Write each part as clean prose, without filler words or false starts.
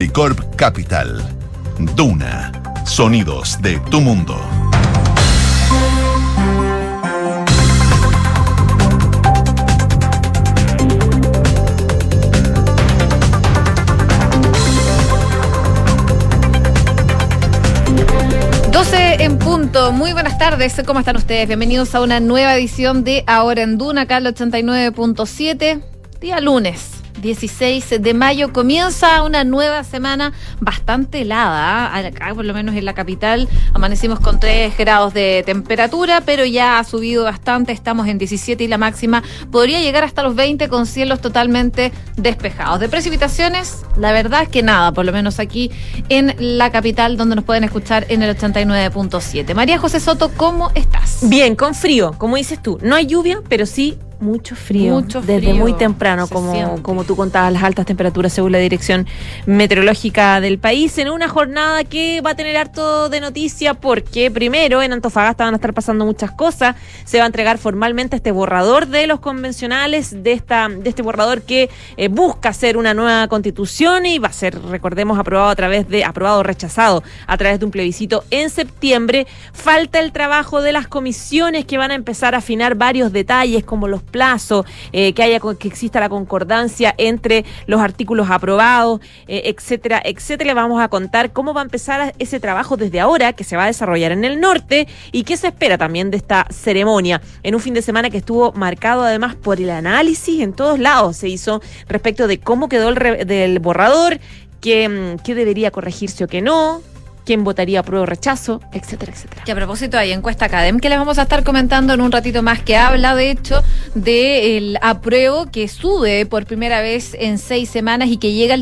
Credicorp Capital. Duna. Sonidos de tu mundo. En punto, muy buenas tardes, ¿cómo están ustedes? Bienvenidos a una nueva edición de Ahora en Duna, acá al 89.7, día lunes 16 de mayo, comienza una nueva semana bastante helada, acá por lo menos en la capital amanecimos con 3 grados de temperatura, pero ya ha subido bastante, estamos en 17 y la máxima podría llegar hasta los 20 con cielos totalmente despejados. De precipitaciones, la verdad es que nada, por lo menos aquí en la capital donde nos pueden escuchar en el 89.7. María José Soto, ¿cómo estás? Bien, con frío, como dices tú, no hay lluvia, pero sí mucho frío, desde muy temprano, como tú contabas, las altas temperaturas según la Dirección Meteorológica del país, en una jornada que va a tener harto de noticia, porque primero en Antofagasta van a estar pasando muchas cosas. Se va a entregar formalmente este borrador de los convencionales, de este borrador que busca hacer una nueva constitución y va a ser, recordemos, aprobado o rechazado a través de un plebiscito en septiembre. Falta el trabajo de las comisiones que van a empezar a afinar varios detalles como los plazos, que exista la concordancia entre los artículos aprobados, etcétera, etcétera. Vamos a contar cómo va a empezar ese trabajo desde ahora, que se va a desarrollar en el norte, y qué se espera también de esta ceremonia, en un fin de semana que estuvo marcado además por el análisis en todos lados. Se hizo respecto de cómo quedó del borrador, qué debería corregirse o qué no, quién votaría apruebo o rechazo, etcétera, etcétera. Que a propósito hay encuesta Academ que les vamos a estar comentando en un ratito más, que habla de hecho del apruebo que sube por primera vez en 6 semanas y que llega al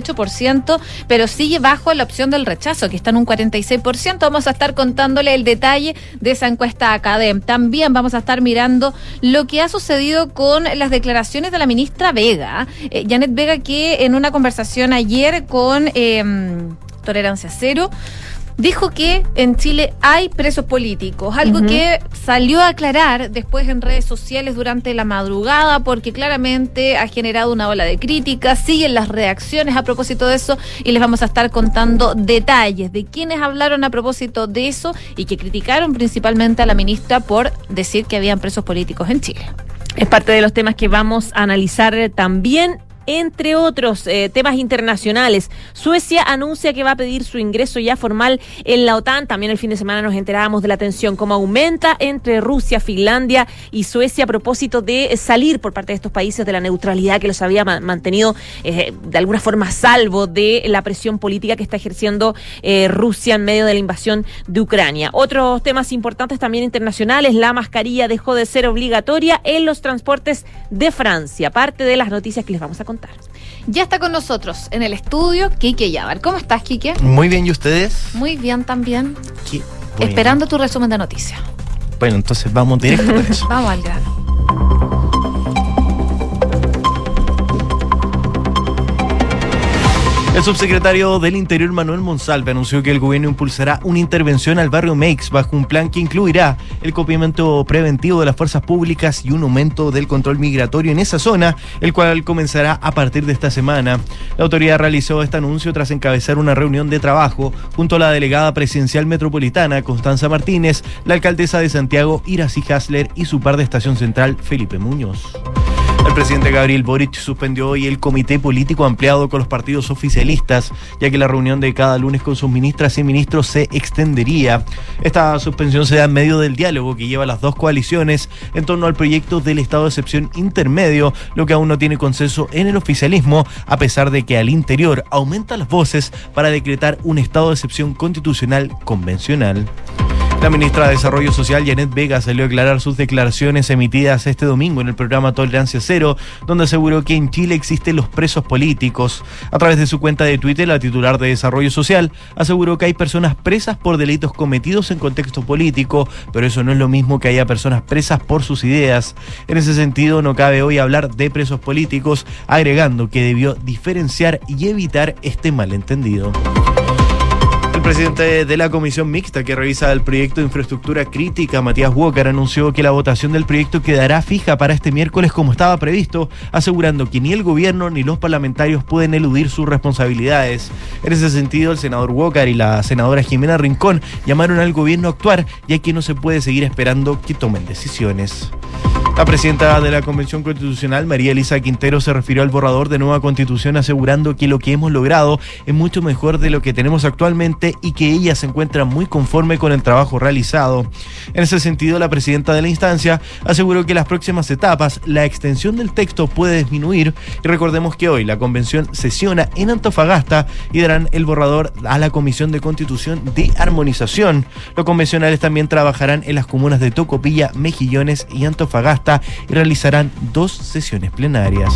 38%, pero sigue bajo la opción del rechazo, que está en un 46%. Vamos a estar contándole el detalle de esa encuesta Academ. También vamos a estar mirando lo que ha sucedido con las declaraciones de la ministra Vega, Janet Vega, que en una conversación ayer con Tolerancia Cero dijo que en Chile hay presos políticos, algo que salió a aclarar después en redes sociales durante la madrugada, porque claramente ha generado una ola de críticas, siguen las reacciones a propósito de eso, y les vamos a estar contando detalles de quienes hablaron a propósito de eso y que criticaron principalmente a la ministra por decir que habían presos políticos en Chile. Es parte de los temas que vamos a analizar también. Entre otros temas internacionales, Suecia anuncia que va a pedir su ingreso ya formal en la OTAN. También el fin de semana nos enterábamos de la tensión cómo aumenta entre Rusia, Finlandia y Suecia a propósito de salir por parte de estos países de la neutralidad que los había mantenido de alguna forma a salvo de la presión política que está ejerciendo Rusia en medio de la invasión de Ucrania. Otros temas importantes también internacionales: la mascarilla dejó de ser obligatoria en los transportes de Francia. Parte de las noticias que les vamos a contar. Ya está con nosotros en el estudio Quique Yabar. ¿Cómo estás, Quique? Muy bien, ¿y ustedes? Muy bien también. Esperando tu resumen de noticias. Bueno, entonces vamos directo con eso. Vamos al grano. El subsecretario del Interior, Manuel Monsalve, anunció que el gobierno impulsará una intervención al barrio Meix bajo un plan que incluirá el copiamiento preventivo de las fuerzas públicas y un aumento del control migratorio en esa zona, el cual comenzará a partir de esta semana. La autoridad realizó este anuncio tras encabezar una reunión de trabajo junto a la delegada presidencial metropolitana, Constanza Martínez, la alcaldesa de Santiago, Iracy Hasler, y su par de Estación Central, Felipe Muñoz. El presidente Gabriel Boric suspendió hoy el comité político ampliado con los partidos oficialistas, ya que la reunión de cada lunes con sus ministras y ministros se extendería. Esta suspensión se da en medio del diálogo que lleva las dos coaliciones en torno al proyecto del estado de excepción intermedio, lo que aún no tiene consenso en el oficialismo, a pesar de que al interior aumentan las voces para decretar un estado de excepción constitucional convencional. La ministra de Desarrollo Social, Janet Vega, salió a aclarar sus declaraciones emitidas este domingo en el programa Tolerancia Cero, donde aseguró que en Chile existen los presos políticos. A través de su cuenta de Twitter, la titular de Desarrollo Social aseguró que hay personas presas por delitos cometidos en contexto político, pero eso no es lo mismo que haya personas presas por sus ideas. En ese sentido, no cabe hoy hablar de presos políticos, agregando que debió diferenciar y evitar este malentendido. El presidente de la comisión mixta que revisa el proyecto de infraestructura crítica, Matías Walker, anunció que la votación del proyecto quedará fija para este miércoles como estaba previsto, asegurando que ni el gobierno ni los parlamentarios pueden eludir sus responsabilidades. En ese sentido, el senador Walker y la senadora Jimena Rincón llamaron al gobierno a actuar, ya que no se puede seguir esperando que tomen decisiones. La presidenta de la Convención Constitucional, María Elisa Quintero, se refirió al borrador de nueva Constitución asegurando que lo que hemos logrado es mucho mejor de lo que tenemos actualmente y que ella se encuentra muy conforme con el trabajo realizado. En ese sentido, la presidenta de la instancia aseguró que en las próximas etapas la extensión del texto puede disminuir y recordemos que hoy la Convención sesiona en Antofagasta y darán el borrador a la Comisión de Constitución de Armonización. Los convencionales también trabajarán en las comunas de Tocopilla, Mejillones y Antofagasta y realizarán 2 sesiones plenarias.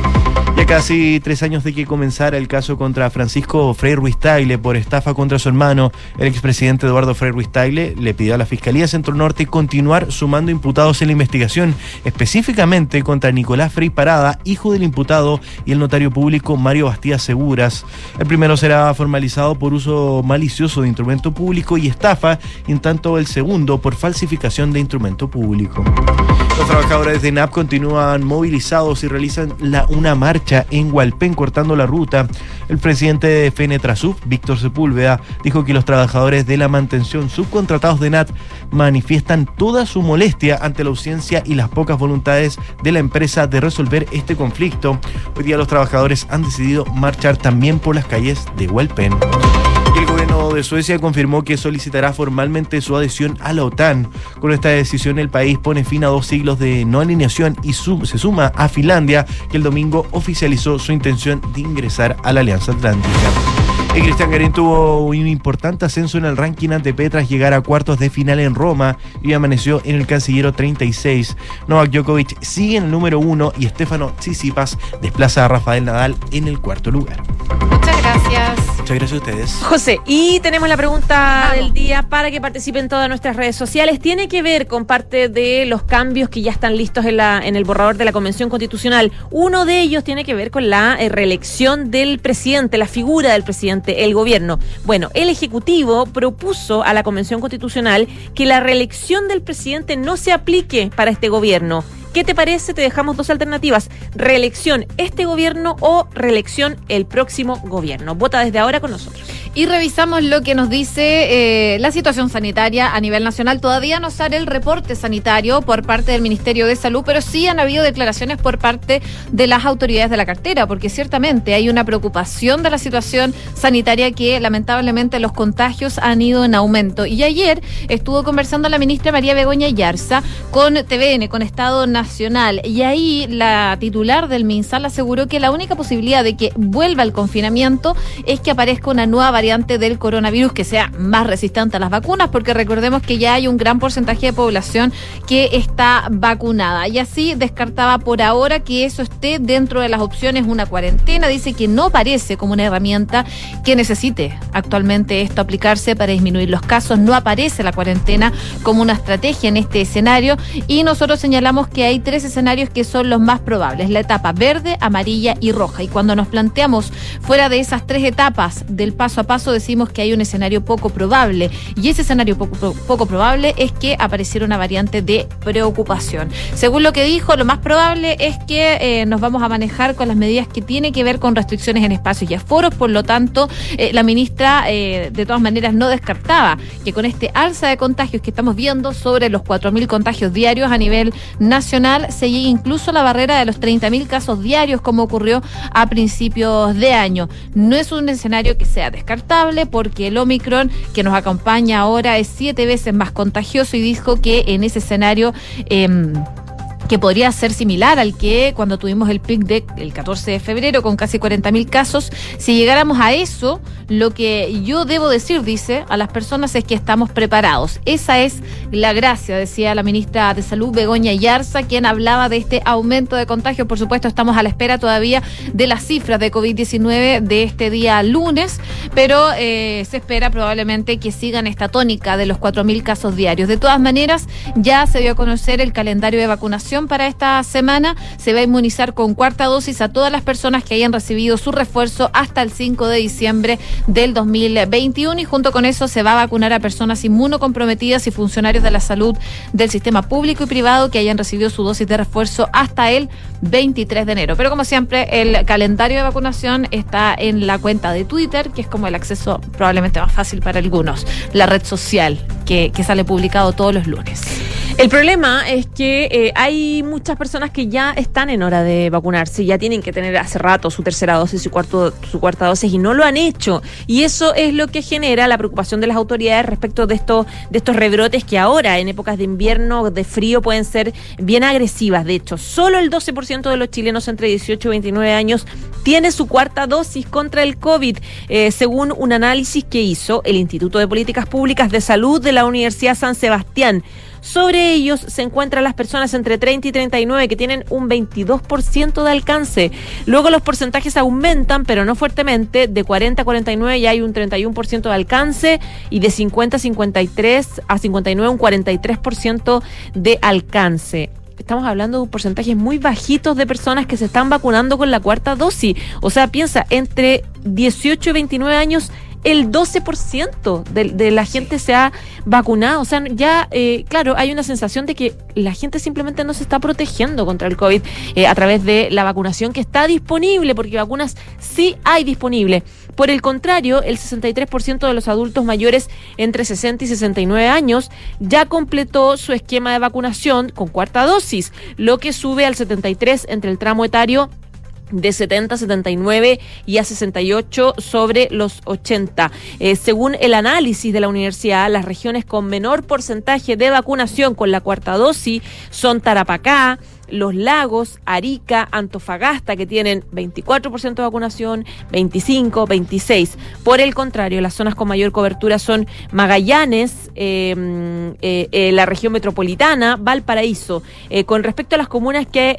Ya casi 3 años de que comenzara el caso contra Francisco Frei Ruiz-Tagle por estafa contra su hermano, el expresidente Eduardo Frei Ruiz-Tagle le pidió a la Fiscalía Centro Norte continuar sumando imputados en la investigación, específicamente contra Nicolás Frei Parada, hijo del imputado, y el notario público Mario Bastía Seguras. El primero será formalizado por uso malicioso de instrumento público y estafa, y en tanto el segundo por falsificación de instrumento público. Los trabajadores de ENAP continúan movilizados y realizan una marcha en Hualpén cortando la ruta. El presidente de FENETRASUB, Víctor Sepúlveda, dijo que los trabajadores de la mantención subcontratados de ENAP manifiestan toda su molestia ante la ausencia y las pocas voluntades de la empresa de resolver este conflicto. Hoy día los trabajadores han decidido marchar también por las calles de Hualpén. El gobierno de Suecia confirmó que solicitará formalmente su adhesión a la OTAN. Con esta decisión el país pone fin a 2 siglos de no alineación y se suma a Finlandia, que el domingo oficializó su intención de ingresar a la Alianza Atlántica. Cristian Garín tuvo un importante ascenso en el ranking ATP tras llegar a cuartos de final en Roma y amaneció en el Cancillero 36. Novak Djokovic sigue en el número 1 y Stefano Tsitsipas desplaza a Rafael Nadal en el 4º lugar. Muchas gracias. Muchas gracias a ustedes. José, y tenemos la pregunta del día para que participen en todas nuestras redes sociales. Tiene que ver con parte de los cambios que ya están listos en el borrador de la Convención Constitucional. Uno de ellos tiene que ver con la reelección del presidente, la figura del presidente, el gobierno. Bueno, el Ejecutivo propuso a la Convención Constitucional que la reelección del presidente no se aplique para este gobierno. ¿Qué te parece? Te dejamos 2 alternativas: reelección este gobierno o reelección el próximo gobierno. Vota desde ahora con nosotros. Y revisamos lo que nos dice la situación sanitaria a nivel nacional. Todavía no sale el reporte sanitario por parte del Ministerio de Salud, pero sí han habido declaraciones por parte de las autoridades de la cartera, porque ciertamente hay una preocupación de la situación sanitaria que lamentablemente los contagios han ido en aumento. Y ayer estuvo conversando la ministra María Begoña Yarza con TVN, con Estado Nacional, y ahí la titular del MinSal aseguró que la única posibilidad de que vuelva el confinamiento es que aparezca una nueva variante del coronavirus que sea más resistente a las vacunas, porque recordemos que ya hay un gran porcentaje de población que está vacunada, y así descartaba por ahora que eso esté dentro de las opciones una cuarentena. Dice que no parece como una herramienta que necesite actualmente esto aplicarse para disminuir los casos, no aparece la cuarentena como una estrategia en este escenario, y nosotros señalamos que hay 3 escenarios que son los más probables: la etapa verde, amarilla y roja, y cuando nos planteamos fuera de esas 3 etapas del paso a paso decimos que hay un escenario poco probable, y ese escenario poco probable es que apareciera una variante de preocupación. Según lo que dijo, lo más probable es que nos vamos a manejar con las medidas que tienen que ver con restricciones en espacios y aforos. Por lo tanto, la ministra de todas maneras no descartaba que con este alza de contagios que estamos viendo, sobre los 4.000 contagios diarios a nivel nacional, se llegue incluso a la barrera de los 30.000 casos diarios, como ocurrió a principios de año. No es un escenario que sea descartable, porque el Omicron que nos acompaña ahora es 7 veces más contagioso, y dijo que en ese escenario que podría ser similar al que cuando tuvimos el pic del 14 de febrero con casi 40.000 casos. Si llegáramos a eso, lo que yo debo decir, dice, a las personas es que estamos preparados. Esa es la gracia, decía la ministra de Salud, Begoña Yarza, quien hablaba de este aumento de contagios. Por supuesto, estamos a la espera todavía de las cifras de COVID-19 de este día lunes, pero se espera probablemente que sigan esta tónica de los 4.000 casos diarios. De todas maneras, ya se dio a conocer el calendario de vacunación para esta semana. Se va a inmunizar con 4ª dosis a todas las personas que hayan recibido su refuerzo hasta el 5 de diciembre del 2021 y junto con eso se va a vacunar a personas inmunocomprometidas y funcionarios de la salud del sistema público y privado que hayan recibido su dosis de refuerzo hasta el 23 de enero. Pero como siempre, el calendario de vacunación está en la cuenta de Twitter, que es como el acceso probablemente más fácil para algunos, la red social que sale publicado todos los lunes. El problema es que hay muchas personas que ya están en hora de vacunarse, ya tienen que tener hace rato su tercera dosis, su cuarta dosis y no lo han hecho. Y eso es lo que genera la preocupación de las autoridades respecto de estos rebrotes que ahora en épocas de invierno, de frío, pueden ser bien agresivas. De hecho, solo el 12% de los chilenos entre 18 y 29 años tiene su cuarta dosis contra el COVID, según un análisis que hizo el Instituto de Políticas Públicas de Salud de la Universidad San Sebastián. Sobre ellos se encuentran las personas entre 30 y 39 que tienen un 22% de alcance. Luego los porcentajes aumentan, pero no fuertemente. De 40 a 49 ya hay un 31% de alcance y de 50 a 53 a 59 un 43% de alcance. Estamos hablando de un porcentaje muy bajitos de personas que se están vacunando con la cuarta dosis. O sea, piensa, entre 18 y 29 años, el 12% de la gente se ha vacunado. O sea, ya, claro, hay una sensación de que la gente simplemente no se está protegiendo contra el COVID a través de la vacunación que está disponible, porque vacunas sí hay disponible. Por el contrario, el 63% de los adultos mayores entre 60 y 69 años ya completó su esquema de vacunación con cuarta dosis, lo que sube al 73% entre el tramo etario de 70, 79 y a 68 sobre los 80. Según el análisis de la universidad, las regiones con menor porcentaje de vacunación con la cuarta dosis son Tarapacá, Los Lagos, Arica, Antofagasta, que tienen 24% de vacunación, 25, 26. Por el contrario, las zonas con mayor cobertura son Magallanes, la región metropolitana, Valparaíso. Con respecto a las comunas que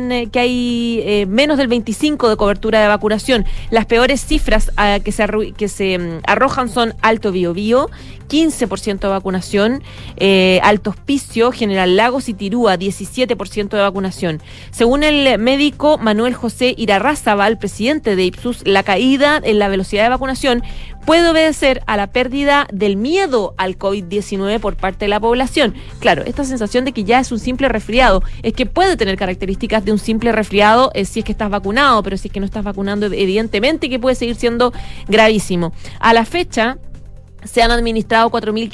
hay menos del 25 de cobertura de vacunación, las peores cifras que se arrojan son Alto Biobío, 15% de vacunación, Alto Hospicio, General Lagos y Tirúa, 17% de vacunación. Según el médico Manuel José Irarrázaval, presidente de Ipsus, la caída en la velocidad de vacunación puede obedecer a la pérdida del miedo al COVID-19 por parte de la población. Claro, esta sensación de que ya es un simple resfriado, es que puede tener características de un simple resfriado si es que estás vacunado, pero si es que no estás vacunando, evidentemente que puede seguir siendo gravísimo. A la fecha, se han administrado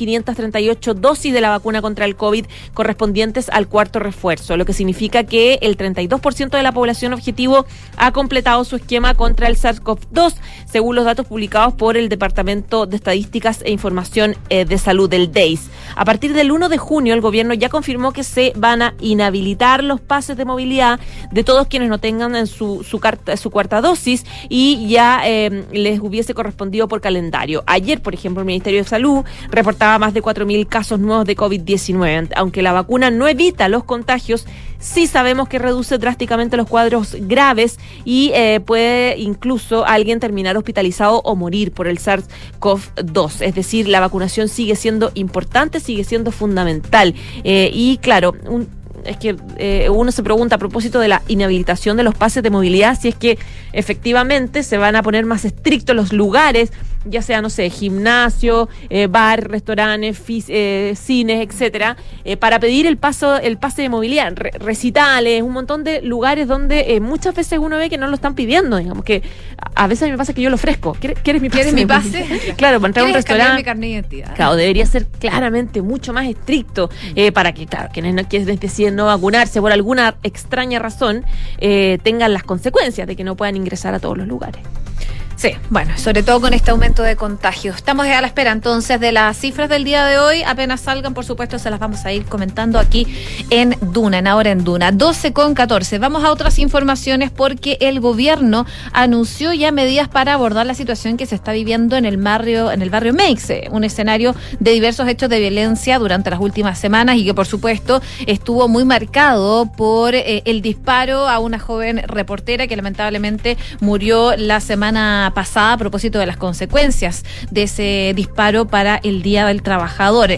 4.538 dosis de la vacuna contra el COVID correspondientes al cuarto refuerzo, lo que significa que el 32% de la población objetivo ha completado su esquema contra el SARS-CoV-2, según los datos publicados por el Departamento de Estadísticas e Información de Salud, el DEIS. A partir del 1 de junio, el gobierno ya confirmó que se van a inhabilitar los pases de movilidad de todos quienes no tengan en su cuarta dosis y ya les hubiese correspondido por calendario. Ayer, por ejemplo, el Ministerio de Salud reportaba más de 4.000 casos nuevos de COVID-19. Aunque la vacuna no evita los contagios, sí sabemos que reduce drásticamente los cuadros graves y puede incluso alguien terminar hospitalizado o morir por el SARS-CoV-2. Es decir, la vacunación sigue siendo importante, sigue siendo fundamental. Y claro, es que uno se pregunta a propósito de la inhabilitación de los pases de movilidad si es que efectivamente se van a poner más estrictos los lugares, ya sea, no sé, gimnasio, bar, restaurantes, cines, etcétera, para pedir el pase de movilidad, recitales, un montón de lugares donde muchas veces uno ve que no lo están pidiendo, digamos que a veces me pasa que yo lo ofrezco. ¿Quieres mi pase? ¿Quieres mi pase? Claro, para entrar a un restaurante. Mi carnet de identidad. Claro, debería ser claramente mucho más estricto para que, claro, quienes deciden no vacunarse por alguna extraña razón tengan las consecuencias de que no puedan ingresar a todos los lugares. Sí, bueno, sobre todo con este aumento de contagios. Estamos a la espera entonces de las cifras del día de hoy. Apenas salgan, por supuesto, se las vamos a ir comentando aquí en Duna, en Ahora en Duna. 12:14. Vamos a otras informaciones porque el gobierno anunció ya medidas para abordar la situación que se está viviendo en el barrio Meix, un escenario de diversos hechos de violencia durante las últimas semanas y que, por supuesto, estuvo muy marcado por el disparo a una joven reportera que lamentablemente murió la semana semana pasada a propósito de las consecuencias de ese disparo para el Día del Trabajador.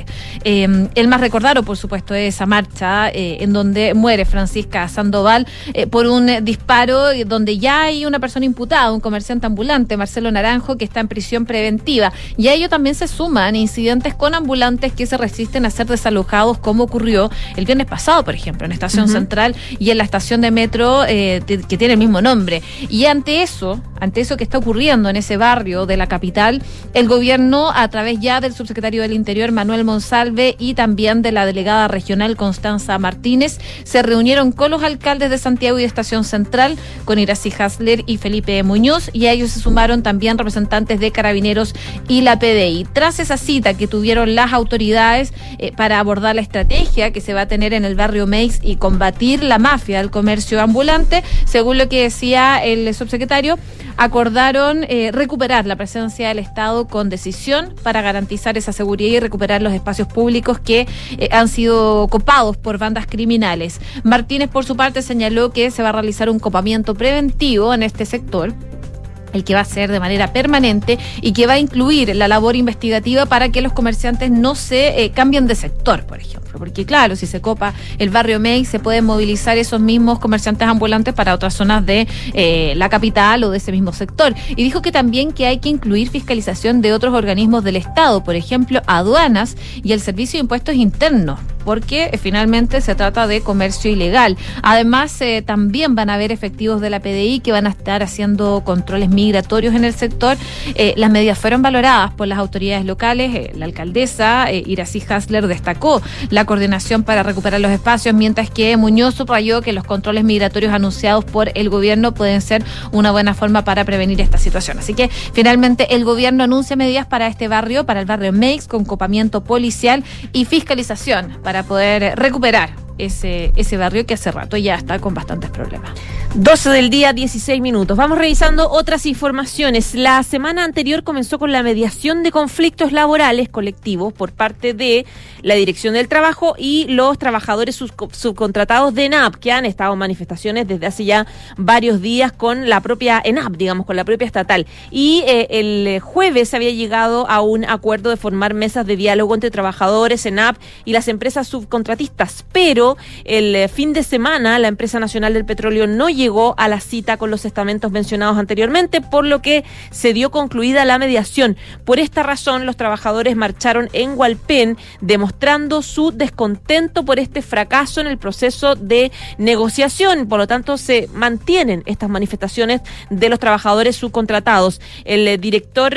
El más recordado, por supuesto, es esa marcha en donde muere Francisca Sandoval por un disparo donde ya hay una persona imputada, un comerciante ambulante, Marcelo Naranjo, que está en prisión preventiva. Y a ello también se suman incidentes con ambulantes que se resisten a ser desalojados, como ocurrió el viernes pasado, por ejemplo, en Estación Central y en la estación de metro que tiene el mismo nombre. Y ante eso que está ocurriendo en ese barrio de la capital, el gobierno, a través ya del subsecretario del Interior, Manuel Monsalve, y también de la delegada regional, Constanza Martínez, se reunieron con los alcaldes de Santiago y de Estación Central, con Iracy Hasler y Felipe Muñoz, y a ellos se sumaron también representantes de Carabineros y la PDI. Tras esa cita que tuvieron las autoridades para abordar la estrategia que se va a tener en el barrio Meix y combatir la mafia del comercio ambulante, según lo que decía el subsecretario, acordaron recuperar la presencia del Estado con decisión para garantizar esa seguridad y recuperar los espacios públicos que han sido copados por bandas criminales. Martínez, por su parte, señaló que se va a realizar un copamiento preventivo en este sector, el que va a ser de manera permanente y que va a incluir la labor investigativa para que los comerciantes no se cambien de sector, por ejemplo. Porque claro, si se copa el barrio Meix, se pueden movilizar esos mismos comerciantes ambulantes para otras zonas de la capital o de ese mismo sector. Y dijo que también que hay que incluir fiscalización de otros organismos del Estado, por ejemplo, aduanas y el Servicio de Impuestos Internos, porque finalmente se trata de comercio ilegal. Además, también van a haber efectivos de la PDI que van a estar haciendo controles migratorios en el sector. Las medidas fueron valoradas por las autoridades locales. La alcaldesa Iracy Hasler destacó la coordinación para recuperar los espacios, mientras que Muñoz subrayó que los controles migratorios anunciados por el gobierno pueden ser una buena forma para prevenir esta situación. Así que finalmente el gobierno anuncia medidas para este barrio, para el barrio Meix, con copamiento policial y fiscalización para poder recuperar ese barrio que hace rato ya está con bastantes problemas. 12 del día, 16 minutos. Vamos revisando otras informaciones. La semana anterior comenzó con la mediación de conflictos laborales colectivos por parte de la Dirección del Trabajo y los trabajadores subcontratados de ENAP, que han estado en manifestaciones desde hace ya varios días con la propia ENAP, digamos, con la propia estatal. Y el jueves se había llegado a un acuerdo de formar mesas de diálogo entre trabajadores, ENAP y las empresas subcontratistas, pero el fin de semana la Empresa Nacional del Petróleo no llegó a la cita con los estamentos mencionados anteriormente, por lo que se dio concluida la mediación. Por esta razón, los trabajadores marcharon en Hualpén, demostrando su descontento por este fracaso en el proceso de negociación. Por lo tanto, se mantienen estas manifestaciones de los trabajadores subcontratados. El director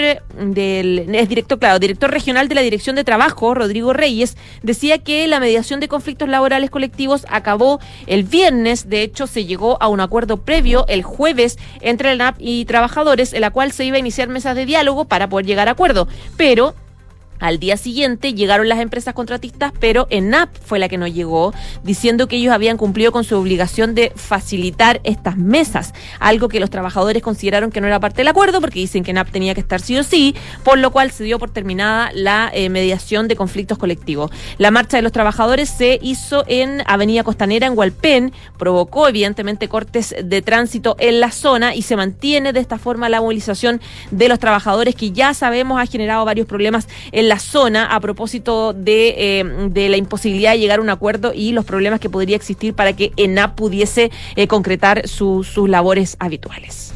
regional de la Dirección de Trabajo, Rodrigo Reyes, decía que la mediación de conflictos laborales colectivos acabó el viernes. De hecho, se llegó a un acuerdo previo el jueves entre el ENAP y trabajadores, en la cual se iba a iniciar mesas de diálogo para poder llegar a acuerdo, pero al día siguiente llegaron las empresas contratistas, pero ENAP fue la que no llegó, diciendo que ellos habían cumplido con su obligación de facilitar estas mesas, algo que los trabajadores consideraron que no era parte del acuerdo, porque dicen que ENAP tenía que estar sí o sí, por lo cual se dio por terminada la mediación de conflictos colectivos. La marcha de los trabajadores se hizo en Avenida Costanera, en Hualpén, provocó evidentemente cortes de tránsito en la zona y se mantiene de esta forma la movilización de los trabajadores, que ya sabemos ha generado varios problemas en la zona a propósito de la imposibilidad de llegar a un acuerdo y los problemas que podría existir para que ENAP pudiese concretar sus labores habituales.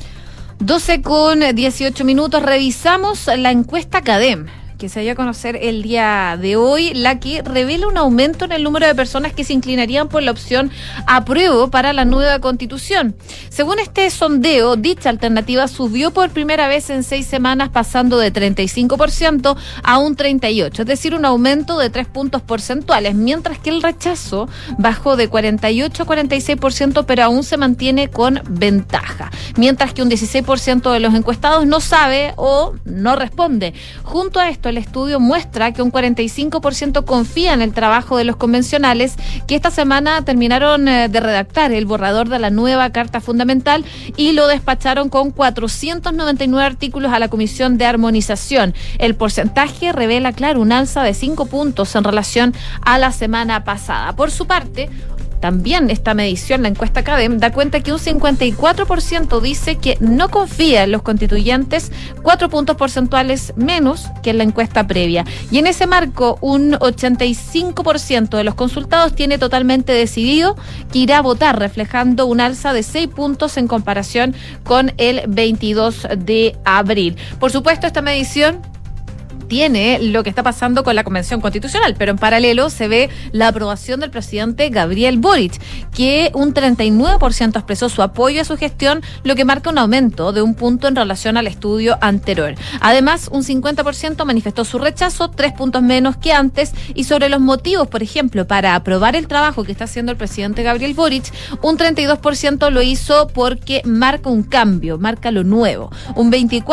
12:18. Revisamos la encuesta CADEM, que se dio a conocer el día de hoy, la que revela un aumento en el número de personas que se inclinarían por la opción apruebo para la nueva Constitución. Según este sondeo, dicha alternativa subió por primera vez en 6 semanas, pasando de 35% a un 38%, es decir, un aumento de 3 puntos porcentuales, mientras que el rechazo bajó de 48% a 46%, pero aún se mantiene con ventaja, mientras que un 16% de los encuestados no sabe o no responde. Junto a esto, el estudio muestra que un 45% confía en el trabajo de los convencionales, que esta semana terminaron de redactar el borrador de la nueva Carta Fundamental y lo despacharon con 499 artículos a la Comisión de Armonización. El porcentaje revela, claro, un alza de 5 puntos en relación a la semana pasada. Por su parte, también esta medición, la encuesta CADEM, da cuenta que un 54% dice que no confía en los constituyentes, 4 puntos porcentuales menos que en la encuesta previa. Y en ese marco, un 85% de los consultados tiene totalmente decidido que irá a votar, reflejando un alza de 6 puntos en comparación con el 22 de abril. Por supuesto, esta medición tiene lo que está pasando con la Convención Constitucional, pero en paralelo se ve la aprobación del presidente Gabriel Boric, que un 39% expresó su apoyo a su gestión, lo que marca un aumento de 1 punto en relación al estudio anterior. Además, un 50% manifestó su rechazo, 3 puntos menos que antes, y sobre los motivos, por ejemplo, para aprobar el trabajo que está haciendo el presidente Gabriel Boric, un 32% lo hizo porque marca un cambio, marca lo nuevo, un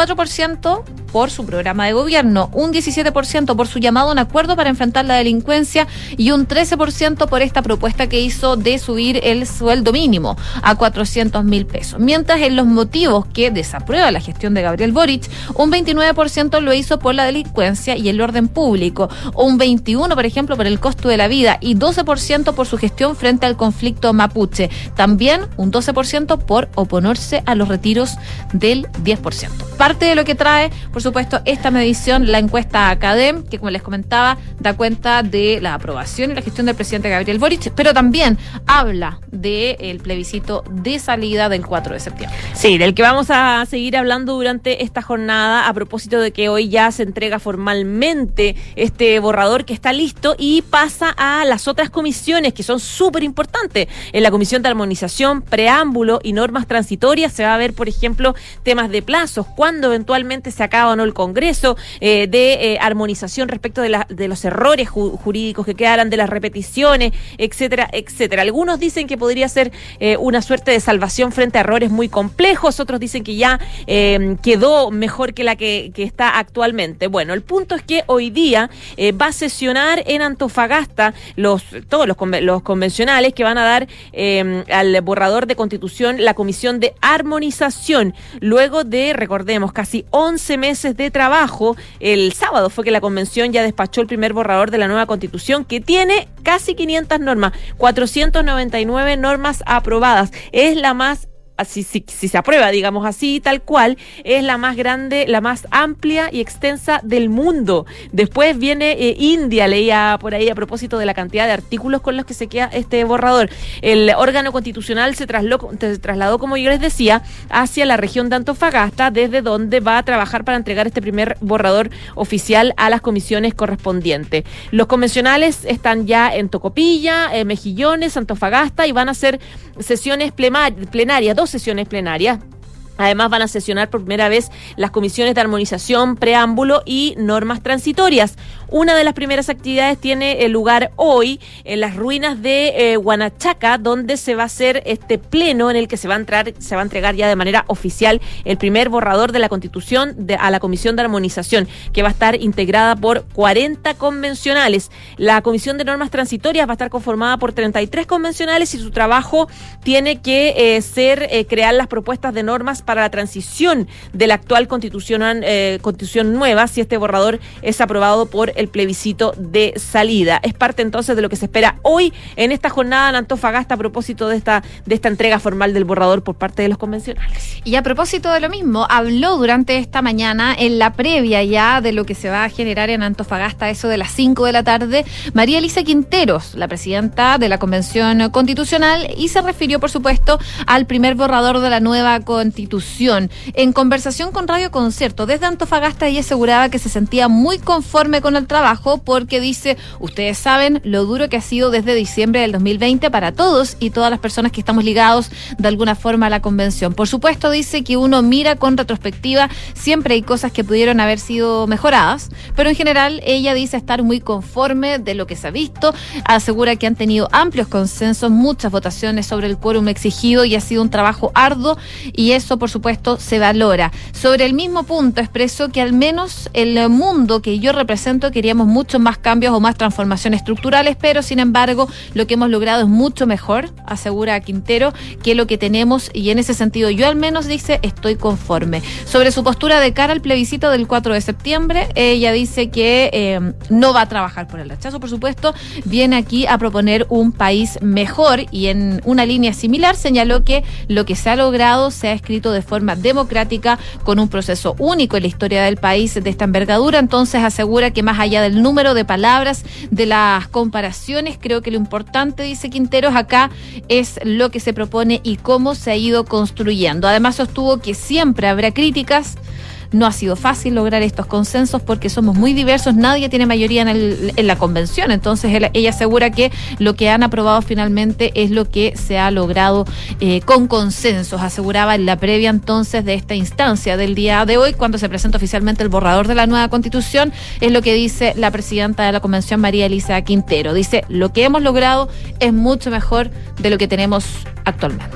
24% por su programa de gobierno, un 17% por su llamado a un acuerdo para enfrentar la delincuencia y un 13% por esta propuesta que hizo de subir el sueldo mínimo a 400.000 pesos. Mientras en los motivos que desaprueba la gestión de Gabriel Boric, un 29% lo hizo por la delincuencia y el orden público, un 21%, por ejemplo, por el costo de la vida y 12% por su gestión frente al conflicto mapuche. También un 12% por oponerse a los retiros del 10%. Parte de lo que trae, por supuesto, esta medición, la encuesta CADEM, que como les comentaba, da cuenta de la aprobación y la gestión del presidente Gabriel Boric, pero también habla del plebiscito de salida del 4 de septiembre. Sí, del que vamos a seguir hablando durante esta jornada, a propósito de que hoy ya se entrega formalmente este borrador que está listo y pasa a las otras comisiones que son súper importantes. En la Comisión de Armonización, Preámbulo y Normas Transitorias se va a ver, por ejemplo, temas de plazos, cuándo eventualmente se acaba o no el Congreso, de armonización respecto de los errores jurídicos que quedaran, de las repeticiones, etcétera, etcétera. Algunos dicen que podría ser una suerte de salvación frente a errores muy complejos, otros dicen que ya quedó mejor que la que está actualmente. Bueno, el punto es que hoy día va a sesionar en Antofagasta todos los convencionales que van a dar al borrador de Constitución la Comisión de Armonización, luego de, recordemos, casi 11 meses de trabajo. El sábado fue que la convención ya despachó el primer borrador de la nueva Constitución, que tiene casi 500 normas, 499 normas aprobadas. Es la más, si se aprueba, digamos así, tal cual, es la más grande, la más amplia y extensa del mundo. Después viene India, leía por ahí a propósito de la cantidad de artículos con los que se queda este borrador. El órgano constitucional se trasladó, como yo les decía, hacia la región de Antofagasta, desde donde va a trabajar para entregar este primer borrador oficial a las comisiones correspondientes. Los convencionales están ya en Tocopilla, Mejillones, Antofagasta, y van a hacer sesiones plenarias, 2 sesiones plenarias. Además van a sesionar por primera vez las comisiones de armonización, preámbulo y normas transitorias. Una de las primeras actividades tiene lugar hoy en las ruinas de Huanachaca, donde se va a hacer este pleno en el que se va a entregar ya de manera oficial el primer borrador de la Constitución a la Comisión de Armonización, que va a estar integrada por 40 convencionales. La Comisión de Normas Transitorias va a estar conformada por 33 convencionales y su trabajo tiene que ser crear las propuestas de normas para la transición de la actual constitución nueva, si este borrador es aprobado por el plebiscito de salida. Es parte entonces de lo que se espera hoy en esta jornada en Antofagasta a propósito de esta entrega formal del borrador por parte de los convencionales. Y a propósito de lo mismo, habló durante esta mañana, en la previa ya de lo que se va a generar en Antofagasta, eso de las 5 de la tarde, María Elisa Quinteros, la presidenta de la Convención Constitucional, y se refirió, por supuesto, al primer borrador de la nueva Constitución. En conversación con Radio Concierto desde Antofagasta, ella aseguraba que se sentía muy conforme con el trabajo porque dice, ustedes saben lo duro que ha sido desde diciembre del 2020 para todos y todas las personas que estamos ligados de alguna forma a la convención. Por supuesto, dice que uno mira con retrospectiva, siempre hay cosas que pudieron haber sido mejoradas, pero en general ella dice estar muy conforme de lo que se ha visto, asegura que han tenido amplios consensos, muchas votaciones sobre el quórum exigido y ha sido un trabajo arduo y eso por supuesto se valora. Sobre el mismo punto expresó que al menos el mundo que yo represento quería queríamos muchos más cambios o más transformaciones estructurales, pero sin embargo lo que hemos logrado es mucho mejor, asegura Quintero, que lo que tenemos, y en ese sentido yo al menos, dice, estoy conforme. Sobre su postura de cara al plebiscito del 4 de septiembre, ella dice que no va a trabajar por el rechazo, por supuesto, viene aquí a proponer un país mejor, y en una línea similar señaló que lo que se ha logrado se ha escrito de forma democrática, con un proceso único en la historia del país de esta envergadura. Entonces asegura que más allá del número de palabras, de las comparaciones, creo que lo importante, dice Quinteros, acá es lo que se propone y cómo se ha ido construyendo. Además sostuvo que siempre habrá críticas. No ha sido fácil lograr estos consensos porque somos muy diversos, nadie tiene mayoría en la convención. Entonces ella asegura que lo que han aprobado finalmente es lo que se ha logrado con consensos, aseguraba en la previa entonces de esta instancia del día de hoy, cuando se presenta oficialmente el borrador de la nueva Constitución. Es lo que dice la presidenta de la Convención, María Elisa Quintero. Dice, lo que hemos logrado es mucho mejor de lo que tenemos actualmente.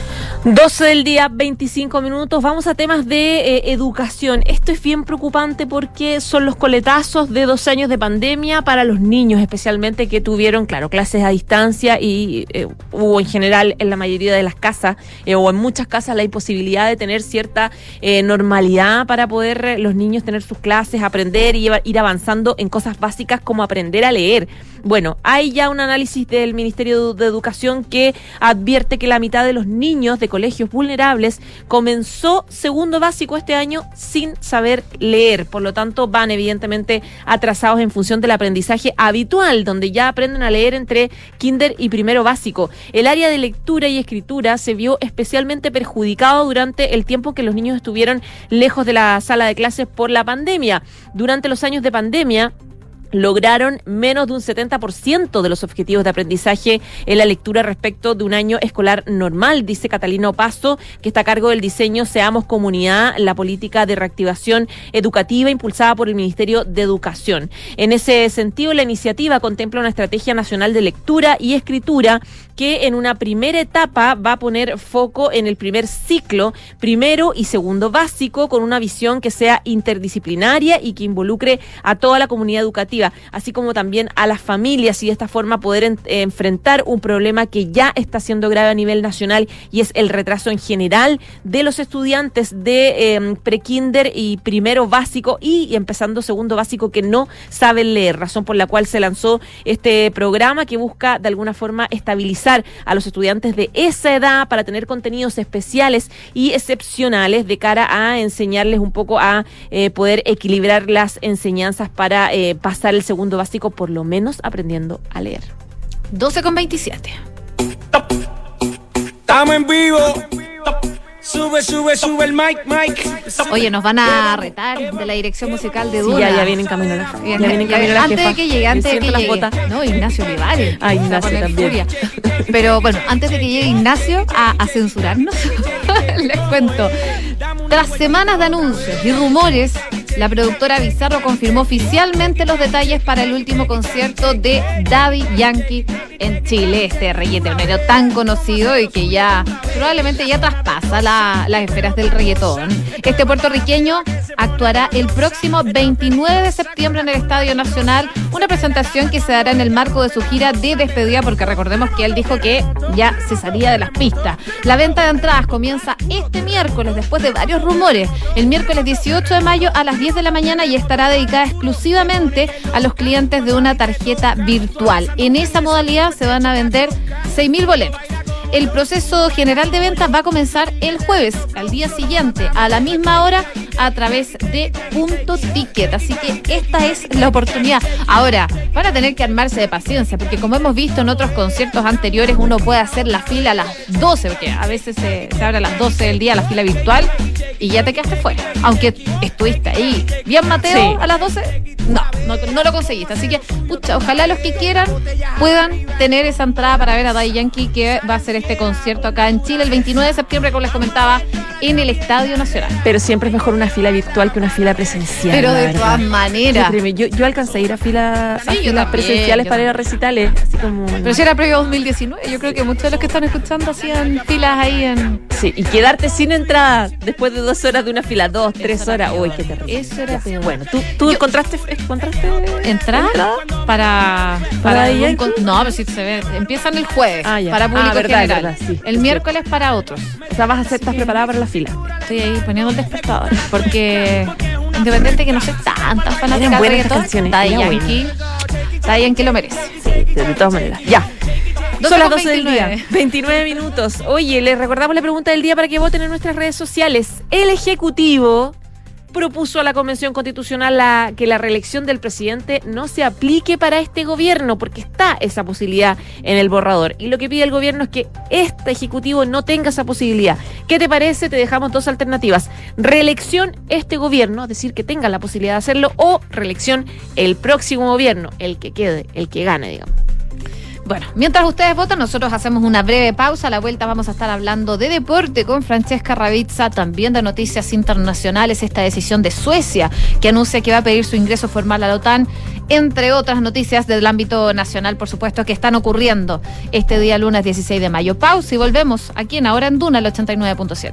12 del día, 25 minutos. Vamos a temas de educación. Esto es bien preocupante porque son los coletazos de 2 años de pandemia para los niños, especialmente que tuvieron, claro, clases a distancia y hubo en general en la mayoría de las casas o en muchas casas la imposibilidad de tener cierta normalidad para poder los niños tener sus clases, aprender y ir avanzando en cosas básicas como aprender a leer. Bueno, hay ya un análisis del Ministerio de Educación que advierte que la mitad de los niños de colegios vulnerables comenzó segundo básico este año sin saber leer. Por lo tanto, van evidentemente atrasados en función del aprendizaje habitual, donde ya aprenden a leer entre kinder y primero básico. El área de lectura y escritura se vio especialmente perjudicado durante el tiempo que los niños estuvieron lejos de la sala de clases por la pandemia. Durante los años de pandemia, lograron menos de un 70% de los objetivos de aprendizaje en la lectura respecto de un año escolar normal, dice Catalina Opazo, que está a cargo del diseño Seamos Comunidad, la política de reactivación educativa impulsada por el Ministerio de Educación. En ese sentido, la iniciativa contempla una estrategia nacional de lectura y escritura que en una primera etapa va a poner foco en el primer ciclo, primero y segundo básico, con una visión que sea interdisciplinaria y que involucre a toda la comunidad educativa, así como también a las familias, y de esta forma poder enfrentar un problema que ya está siendo grave a nivel nacional, y es el retraso en general de los estudiantes de prekinder y primero básico y empezando segundo básico que no saben leer, razón por la cual se lanzó este programa que busca de alguna forma estabilizar a los estudiantes de esa edad para tener contenidos especiales y excepcionales de cara a enseñarles un poco a poder equilibrar las enseñanzas para pasar el segundo básico por lo menos aprendiendo a leer. 12:27. Estamos en vivo. Sube el mic. Oye, nos van a retar de la dirección musical de Duna. Sí, ya vienen camino la jefa. Antes de que llegue. No, Ignacio Olivares. Ah, Ignacio también. Furia. Pero bueno, antes de que llegue Ignacio a censurarnos, les cuento. Tras semanas de anuncios y rumores, la productora Bizarro confirmó oficialmente los detalles para el último concierto de Daddy Yankee en Chile, este reggaetonero tan conocido y que ya probablemente ya traspasa las esferas del reggaetón. Este puertorriqueño actuará el próximo 29 de septiembre en el Estadio Nacional, una presentación que se dará en el marco de su gira de despedida, porque recordemos que él dijo que ya se salía de las pistas. La venta de entradas comienza este miércoles, después de varios rumores, el miércoles 18 de mayo a las 10 de la mañana, y estará dedicada exclusivamente a los clientes de una tarjeta virtual. En esa modalidad se van a vender 6.000 boletos. El proceso general de ventas va a comenzar el jueves, al día siguiente, a la misma hora, a través de Punto Ticket. Así que esta es la oportunidad. Ahora, van a tener que armarse de paciencia, porque como hemos visto en otros conciertos anteriores, uno puede hacer la fila a las 12, porque a veces se abre a las 12 del día la fila virtual, y ya te quedaste fuera. Aunque estuviste ahí bien, Mateo, sí, a las 12, no lo conseguiste. Así que, pucha, ojalá los que quieran puedan tener esa entrada para ver a Daddy Yankee, que va a hacer este concierto acá en Chile el 29 de septiembre, como les comentaba, en el Estadio Nacional. Pero siempre es mejor una fila virtual que una fila presencial. Pero de todas maneras. Yo alcancé a ir a filas presenciales para ir a recitales, así como... Pero si era previo 2019, yo creo que muchos de los que están escuchando hacían filas ahí en... Sí, y quedarte sin entrada después de 2 horas de una fila, 2, 3 horas. Uy, qué terrible. Eso era peor. Bueno, ¿tú encontraste entrada para no, pero si se ve, empiezan el jueves para público general. Verdad, sí, el miércoles para otros. O sea, estás preparada para la fila. Estoy ahí poniendo el despertador porque independiente que no soy tan fanática de reggaetón, Daddy Yankee lo merece. Sí, de todas maneras. Ya. Son las 12 del día, 29 minutos. Oye, les recordamos la pregunta del día para que voten en nuestras redes sociales. El Ejecutivo propuso a la Convención Constitucional que la reelección del presidente no se aplique para este gobierno, porque está esa posibilidad en el borrador. Y lo que pide el gobierno es que este Ejecutivo no tenga esa posibilidad. ¿Qué te parece? Te dejamos 2 alternativas. Reelección este gobierno, es decir, que tenga la posibilidad de hacerlo, o reelección el próximo gobierno, el que quede, el que gane, digamos. Bueno, mientras ustedes votan, nosotros hacemos una breve pausa. A la vuelta vamos a estar hablando de deporte con Francesca Ravizza, también de noticias internacionales, esta decisión de Suecia, que anuncia que va a pedir su ingreso formal a la OTAN, entre otras noticias del ámbito nacional, por supuesto, que están ocurriendo este día lunes 16 de mayo. Pausa y volvemos aquí en Ahora en Duna, el 89.7.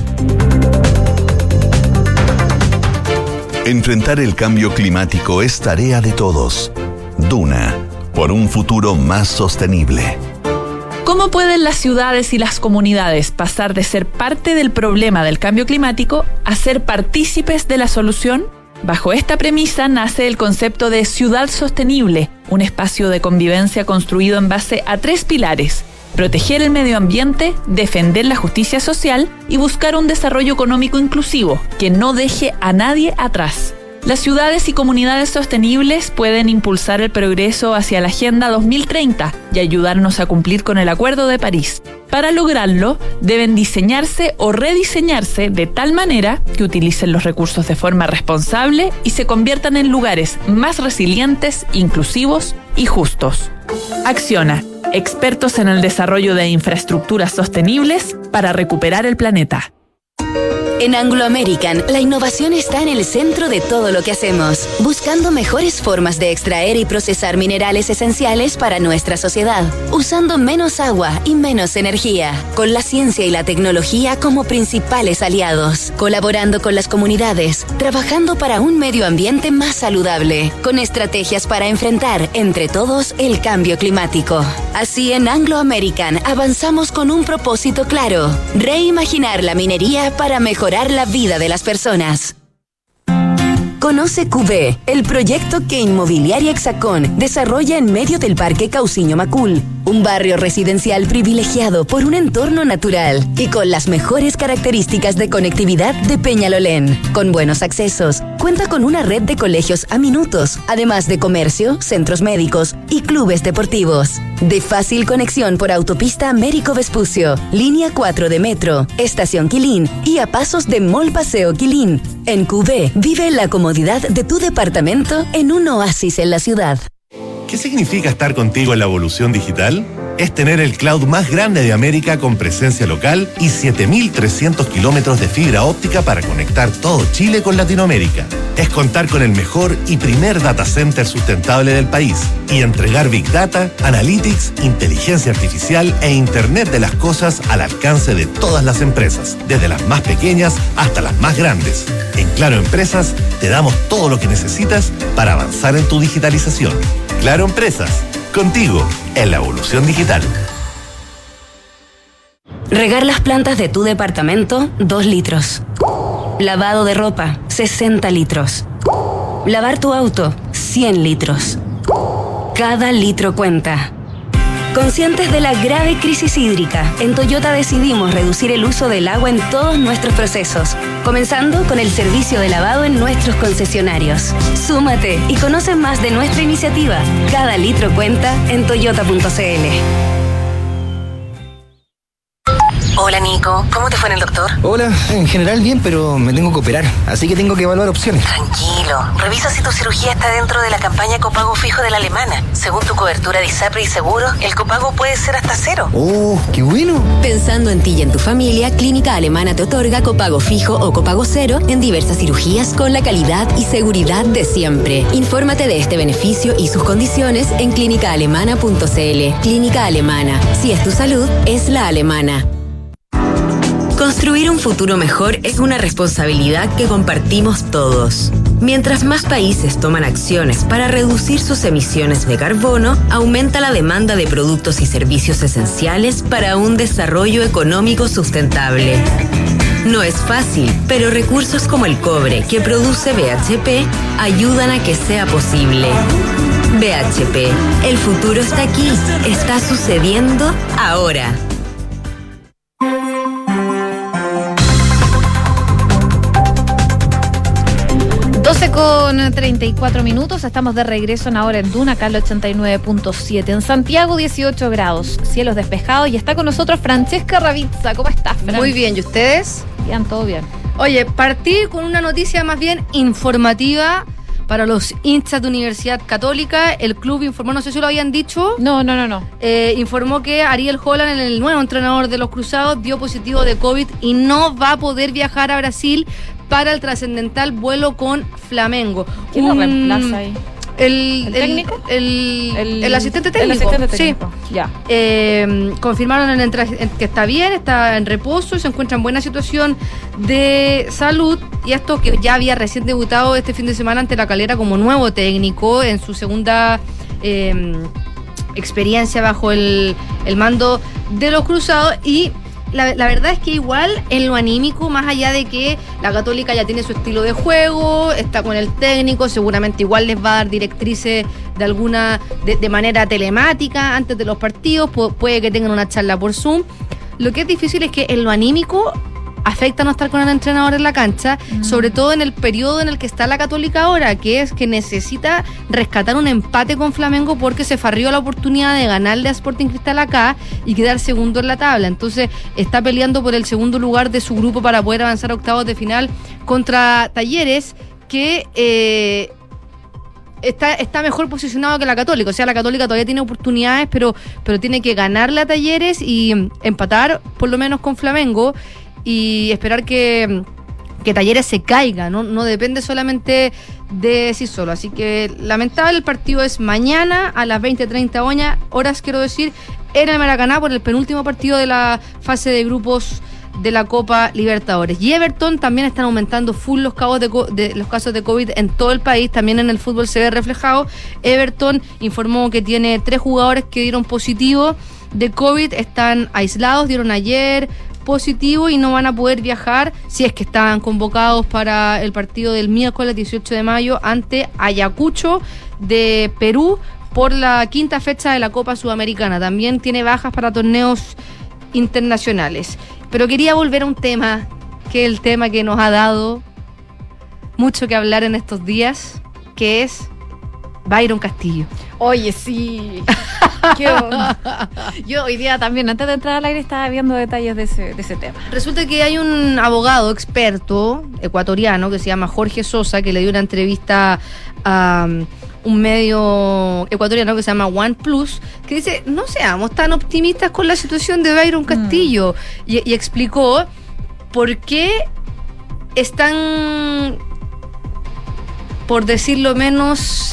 Enfrentar el cambio climático es tarea de todos. Duna, por un futuro más sostenible. ¿Cómo pueden las ciudades y las comunidades pasar de ser parte del problema del cambio climático a ser partícipes de la solución? Bajo esta premisa nace el concepto de ciudad sostenible, un espacio de convivencia construido en base a 3 pilares: proteger el medio ambiente, defender la justicia social y buscar un desarrollo económico inclusivo que no deje a nadie atrás. Las ciudades y comunidades sostenibles pueden impulsar el progreso hacia la Agenda 2030 y ayudarnos a cumplir con el Acuerdo de París. Para lograrlo, deben diseñarse o rediseñarse de tal manera que utilicen los recursos de forma responsable y se conviertan en lugares más resilientes, inclusivos y justos. Acciona, expertos en el desarrollo de infraestructuras sostenibles para recuperar el planeta. En Anglo American, la innovación está en el centro de todo lo que hacemos, buscando mejores formas de extraer y procesar minerales esenciales para nuestra sociedad, usando menos agua y menos energía, con la ciencia y la tecnología como principales aliados, colaborando con las comunidades, trabajando para un medio ambiente más saludable, con estrategias para enfrentar, entre todos, el cambio climático. Así, en Anglo American, avanzamos con un propósito claro: reimaginar la minería para mejorar la vida de las personas. Conoce QB, el proyecto que Inmobiliaria Hexacón desarrolla en medio del Parque Cauciño Macul, un barrio residencial privilegiado por un entorno natural y con las mejores características de conectividad de Peñalolén. Con buenos accesos, cuenta con una red de colegios a minutos, además de comercio, centros médicos y clubes deportivos. De fácil conexión por autopista Américo Vespucio, línea 4 de metro, estación Quilín y a pasos de Mall Paseo Quilín. En QB, vive la comodidad de tu departamento en un oasis en la ciudad. ¿Qué significa estar contigo en la evolución digital? Es tener el cloud más grande de América con presencia local y 7.300 kilómetros de fibra óptica para conectar todo Chile con Latinoamérica. Es contar con el mejor y primer data center sustentable del país y entregar Big Data, Analytics, inteligencia artificial e Internet de las cosas al alcance de todas las empresas, desde las más pequeñas hasta las más grandes. En Claro Empresas te damos todo lo que necesitas para avanzar en tu digitalización. Claro Empresas, contigo en la evolución digital. Regar las plantas de tu departamento, 2 litros. Lavado de ropa, 60 litros. Lavar tu auto, 100 litros. Cada litro cuenta. Conscientes de la grave crisis hídrica, en Toyota decidimos reducir el uso del agua en todos nuestros procesos, comenzando con el servicio de lavado en nuestros concesionarios. Súmate y conoce más de nuestra iniciativa. Cada litro cuenta en toyota.cl. Hola Nico, ¿cómo te fue en el doctor? Hola, en general bien, pero me tengo que operar, así que tengo que evaluar opciones. Tranquilo, revisa si tu cirugía está dentro de la campaña copago fijo de la alemana. Según tu cobertura de ISAPRE y seguro, el copago puede ser hasta 0. ¡Oh, qué bueno! Pensando en ti y en tu familia, Clínica Alemana te otorga copago fijo o copago 0 en diversas cirugías con la calidad y seguridad de siempre. Infórmate de este beneficio y sus condiciones en clínicaalemana.cl. Clínica Alemana. Si es tu salud, es la alemana. Construir un futuro mejor es una responsabilidad que compartimos todos. Mientras más países toman acciones para reducir sus emisiones de carbono, aumenta la demanda de productos y servicios esenciales para un desarrollo económico sustentable. No es fácil, pero recursos como el cobre que produce BHP ayudan a que sea posible. BHP, el futuro está aquí, está sucediendo ahora. 12:34, estamos de regreso en Ahora en Duna, acá al 89.7. En Santiago, 18 grados, cielos despejados, y está con nosotros Francesca Ravizza. ¿Cómo estás, Fran? Muy bien, ¿y ustedes? Bien, todo bien. Oye, partí con una noticia más bien informativa para los hinchas de Universidad Católica. El club informó, no sé si lo habían dicho. No. Informó que Ariel Holland, el nuevo entrenador de los Cruzados, dio positivo de COVID y no va a poder viajar a Brasil para el trascendental vuelo con Flamengo. ¿Quién lo reemplaza ahí? ¿El técnico? El asistente técnico. El asistente técnico. Sí. Ya. Confirmaron que está bien, está en reposo y se encuentra en buena situación de salud. Y esto que ya había recién debutado este fin de semana ante La Calera como nuevo técnico en su segunda experiencia bajo el mando de los Cruzados. Y la verdad es que igual en lo anímico, más allá de que la Católica ya tiene su estilo de juego, está con el técnico, seguramente igual les va a dar directrices de manera telemática antes de los partidos, puede que tengan una charla por Zoom. Lo que es difícil es que en lo anímico afecta no estar con el entrenador en la cancha, sobre todo en el periodo en el que está la Católica ahora, que es que necesita rescatar un empate con Flamengo porque se farrió la oportunidad de ganarle a Sporting Cristal acá y quedar segundo en la tabla. Entonces está peleando por el segundo lugar de su grupo para poder avanzar a octavos de final contra Talleres, que está mejor posicionado que la Católica. O sea, la Católica todavía tiene oportunidades, pero tiene que ganarle a Talleres y empatar por lo menos con Flamengo y esperar que Talleres se caiga, no depende solamente de sí solo. Así que lamentable, el partido es mañana a las 20:30 horas, quiero decir, en el Maracaná por el penúltimo partido de la fase de grupos de la Copa Libertadores. Y Everton también están aumentando full los casos de COVID en todo el país, también en el fútbol se ve reflejado. Everton informó que tiene 3 jugadores que dieron positivo de COVID, están aislados, dieron ayer positivo y no van a poder viajar si es que estaban convocados para el partido del miércoles 18 de mayo ante Ayacucho de Perú por la 5ª fecha de la Copa Sudamericana. También tiene bajas para torneos internacionales. Pero quería volver a un tema, que es el tema que nos ha dado mucho que hablar en estos días, que es Byron Castillo. Oye, sí. ¿Qué onda? Yo hoy día también, antes de entrar al aire, estaba viendo detalles de ese tema. Resulta que hay un abogado experto ecuatoriano que se llama Jorge Sosa, que le dio una entrevista a un medio ecuatoriano que se llama OnePlus, que dice, no seamos tan optimistas con la situación de Byron Castillo. Y explicó por qué están, por decirlo menos,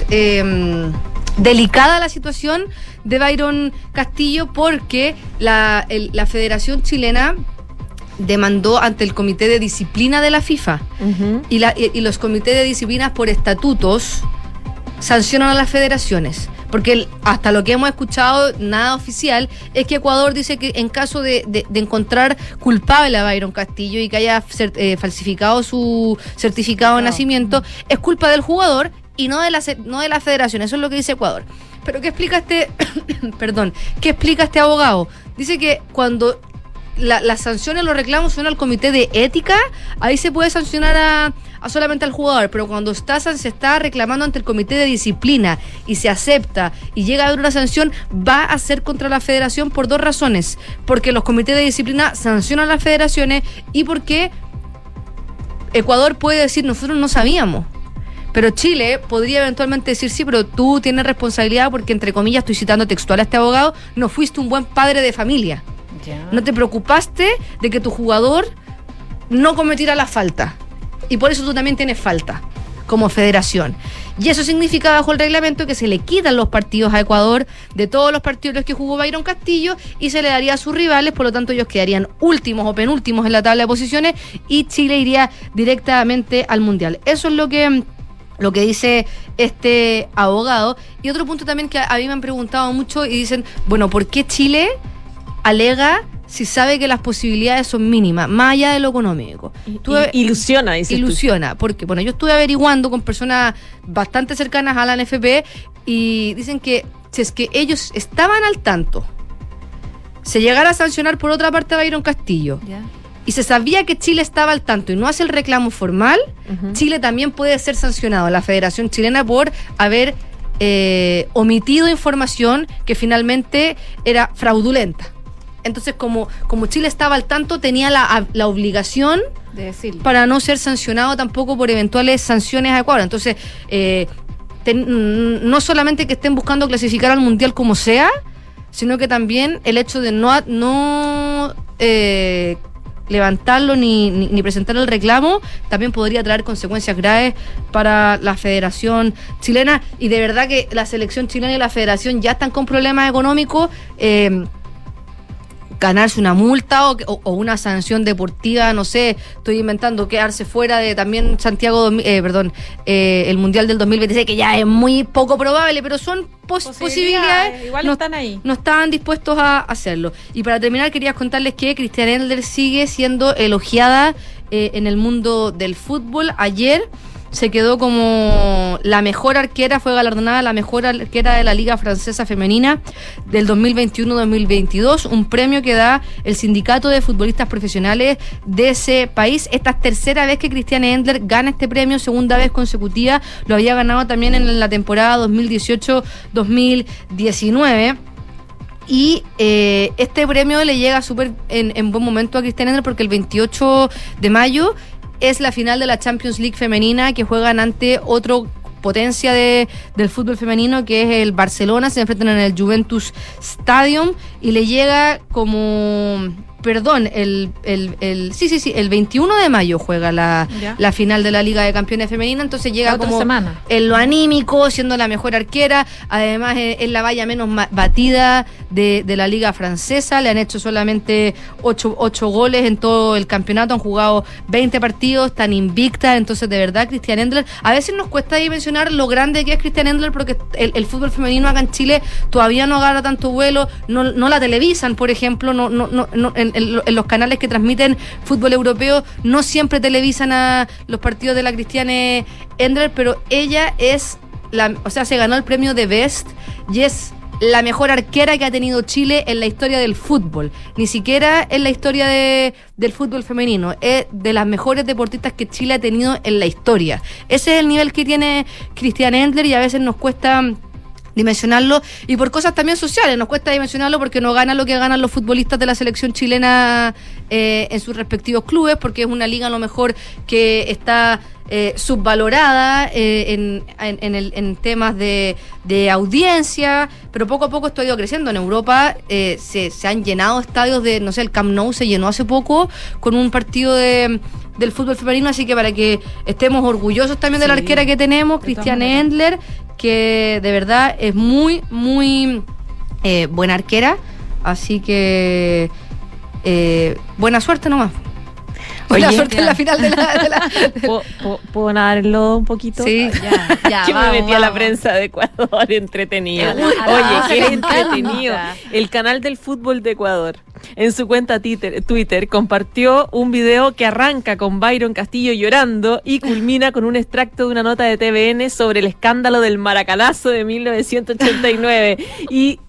delicada la situación de Byron Castillo, porque la Federación Chilena demandó ante el Comité de Disciplina de la FIFA y los comités de disciplina por estatutos sancionan a las federaciones, porque hasta lo que hemos escuchado, nada oficial, es que Ecuador dice que en caso de encontrar culpable a Byron Castillo y que haya falsificado su certificado de nacimiento, es culpa del jugador y no de la federación. Eso es lo que dice Ecuador. Pero ¿qué explica ¿qué explica este abogado? Dice que cuando las sanciones, los reclamos son al comité de ética, ahí se puede sancionar solamente al jugador, pero cuando se está reclamando ante el comité de disciplina y se acepta y llega a haber una sanción, va a ser contra la federación por 2 razones. Porque los comités de disciplina sancionan a las federaciones y porque Ecuador puede decir, nosotros no sabíamos. Pero Chile podría eventualmente decir, sí, pero tú tienes responsabilidad porque, entre comillas, estoy citando textual a este abogado, no fuiste un buen padre de familia. No te preocupaste de que tu jugador no cometiera la falta. Y por eso tú también tienes falta como federación. Y eso significa, bajo el reglamento, que se le quitan los partidos a Ecuador de todos los partidos en los que jugó Byron Castillo y se le daría a sus rivales, por lo tanto ellos quedarían últimos o penúltimos en la tabla de posiciones y Chile iría directamente al Mundial. Eso es lo que dice este abogado. Y otro punto también que a mí me han preguntado mucho y dicen, bueno, ¿por qué Chile alega si sabe que las posibilidades son mínimas, más allá de lo económico? Ilusiona, dices Ilusiona, tú. Porque, bueno, yo estuve averiguando con personas bastante cercanas a la NFP y dicen que si es que ellos estaban al tanto, se llegara a sancionar por otra parte a Byron Castillo, y se sabía que Chile estaba al tanto y no hace el reclamo formal, Chile también puede ser sancionado, la Federación Chilena, por haber omitido información que finalmente era fraudulenta. Entonces, como Chile estaba al tanto, tenía la obligación de decirlo, para no ser sancionado tampoco por eventuales sanciones a Ecuador. Entonces, no solamente que estén buscando clasificar al Mundial como sea, sino que también el hecho de no levantarlo ni presentar el reclamo también podría traer consecuencias graves para la Federación Chilena. Y de verdad que la selección chilena y la Federación ya están con problemas económicos. Ganarse una multa o una sanción deportiva, no sé, estoy inventando, quedarse fuera de también el Mundial del 2026, que ya es muy poco probable, pero son posibilidades. Igual están ahí. No estaban dispuestos a hacerlo. Y para terminar, quería contarles que Christiane Endler sigue siendo elogiada en el mundo del fútbol. Ayer se quedó como la mejor arquera, fue galardonada la mejor arquera de la Liga Francesa Femenina del 2021-2022, un premio que da el sindicato de futbolistas profesionales de ese país. Esta es tercera vez que Christiane Endler gana este premio, segunda vez consecutiva, lo había ganado también en la temporada 2018-2019. Y este premio le llega súper en buen momento a Christiane Endler porque el 28 de mayo es la final de la Champions League femenina, que juegan ante otro potencia del fútbol femenino, que es el Barcelona. Se enfrentan en el Juventus Stadium y le llega el 21 de mayo juega la final de la Liga de Campeones Femenina, entonces llega como semana en lo anímico, siendo la mejor arquera, además es la valla menos batida de la Liga Francesa, le han hecho solamente 8 goles en todo el campeonato, han jugado 20 partidos, están invictas, entonces de verdad Christiane Endler, a veces nos cuesta dimensionar lo grande que es Christiane Endler, porque el fútbol femenino acá en Chile todavía no agarra tanto vuelo, no la televisan, por ejemplo, en los canales que transmiten fútbol europeo no siempre televisan a los partidos de la Christiane Endler, pero ella se ganó el premio de Best y es la mejor arquera que ha tenido Chile en la historia del fútbol, ni siquiera en la historia del fútbol femenino, es de las mejores deportistas que Chile ha tenido en la historia. Ese es el nivel que tiene Christiane Endler y a veces nos cuesta dimensionarlo, y por cosas también sociales nos cuesta dimensionarlo, porque no gana lo que ganan los futbolistas de la selección chilena en sus respectivos clubes, porque es una liga a lo mejor que está subvalorada en temas de audiencia, pero poco a poco esto ha ido creciendo. En Europa se han llenado estadios no sé, el Camp Nou se llenó hace poco con un partido del fútbol femenino, así que para que estemos orgullosos también de la arquera que tenemos, Christiane Endler, que de verdad es muy, muy buena arquera, así que buena suerte nomás. Buena suerte en la final de la... ¿Puedo nadar el lodo un poquito? Sí, ya. Que me metí a la prensa de Ecuador, entretenido. Oye, qué entretenido. El canal del fútbol de Ecuador, en su cuenta Twitter, compartió un video que arranca con Byron Castillo llorando y culmina con un extracto de una nota de TVN sobre el escándalo del Maracanazo de 1989. Y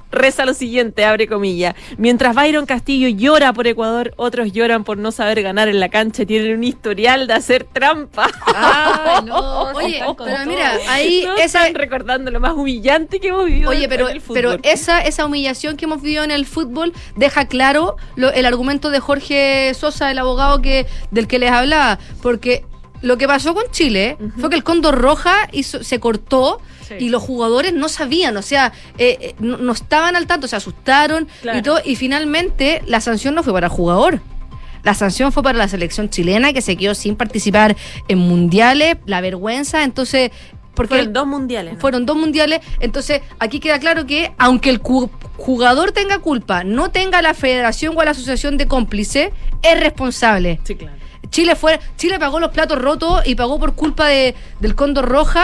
reza lo siguiente, abre comillas: mientras Byron Castillo llora por Ecuador, otros lloran por no saber ganar en la cancha y tienen un historial de hacer trampa. Ah, no. Oye, pero mira, ahí están recordando lo más humillante que hemos vivido. Oye, en el fútbol. pero esa humillación que hemos vivido en el fútbol deja claro el argumento de Jorge Sosa, el abogado del que les hablaba, porque lo que pasó con Chile fue que el Cóndor Roja se cortó. Sí. Y los jugadores no sabían, o sea, no estaban al tanto, se asustaron, claro. Y todo, y finalmente la sanción no fue para el jugador. La sanción fue para la selección chilena, que se quedó sin participar en mundiales, la vergüenza. Entonces, porque fueron 2 mundiales, ¿no? Fueron 2 mundiales. Entonces, aquí queda claro que aunque el jugador tenga culpa, no tenga la federación o la asociación de cómplices, es responsable. Sí, claro. Chile pagó los platos rotos y pagó por culpa del Cóndor Roja.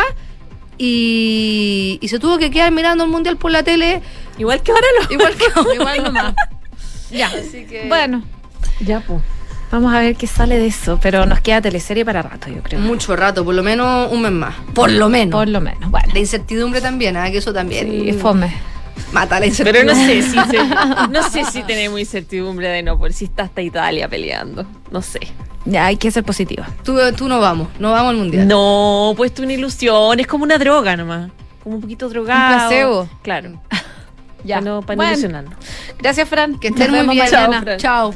Y se tuvo que quedar mirando el mundial por la tele. Igual que ahora igual nomás. Ya. Así que... Bueno. Ya, pues. Vamos a ver qué sale de eso. Pero nos queda teleserie para rato, yo creo. Mucho rato, por lo menos un mes más. Por lo menos. Bueno. La incertidumbre también, que eso también. Sí, fome. Mata la incertidumbre. Pero no sé si tenemos incertidumbre de no, por si está hasta Italia peleando. No sé. Ya, hay que ser positiva. Tú no vamos al mundial. No, pues una ilusión, es como una droga nomás. Como un poquito drogado. Un placebo. Claro. Ya. Para ilusionarnos. Gracias, Fran. Que estén muy bien. Chao.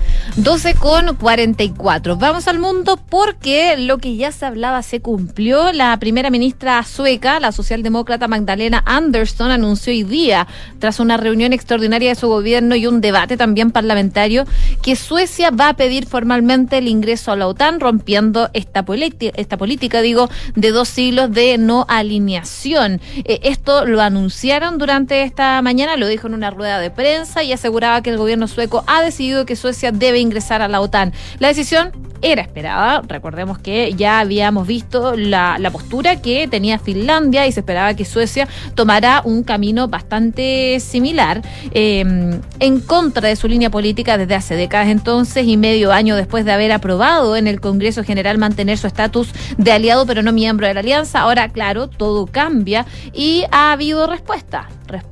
12:44. Vamos al mundo porque lo que ya se hablaba se cumplió. La primera ministra sueca, la socialdemócrata Magdalena Andersson, anunció hoy día, tras una reunión extraordinaria de su gobierno y un debate también parlamentario, que Suecia va a pedir formalmente el ingreso a la OTAN, rompiendo esta política, de 2 siglos de no alineación. Esto lo anunciaron durante esta mañana, lo dijo en una rueda de prensa y aseguraba que el gobierno sueco ha decidido que Suecia debe ingresar a la OTAN. La decisión era esperada. Recordemos que ya habíamos visto la postura que tenía Finlandia y se esperaba que Suecia tomara un camino bastante similar en contra de su línea política desde hace décadas entonces, y medio año después de haber aprobado en el Congreso General mantener su estatus de aliado pero no miembro de la alianza. Ahora, claro, todo cambia y ha habido respuesta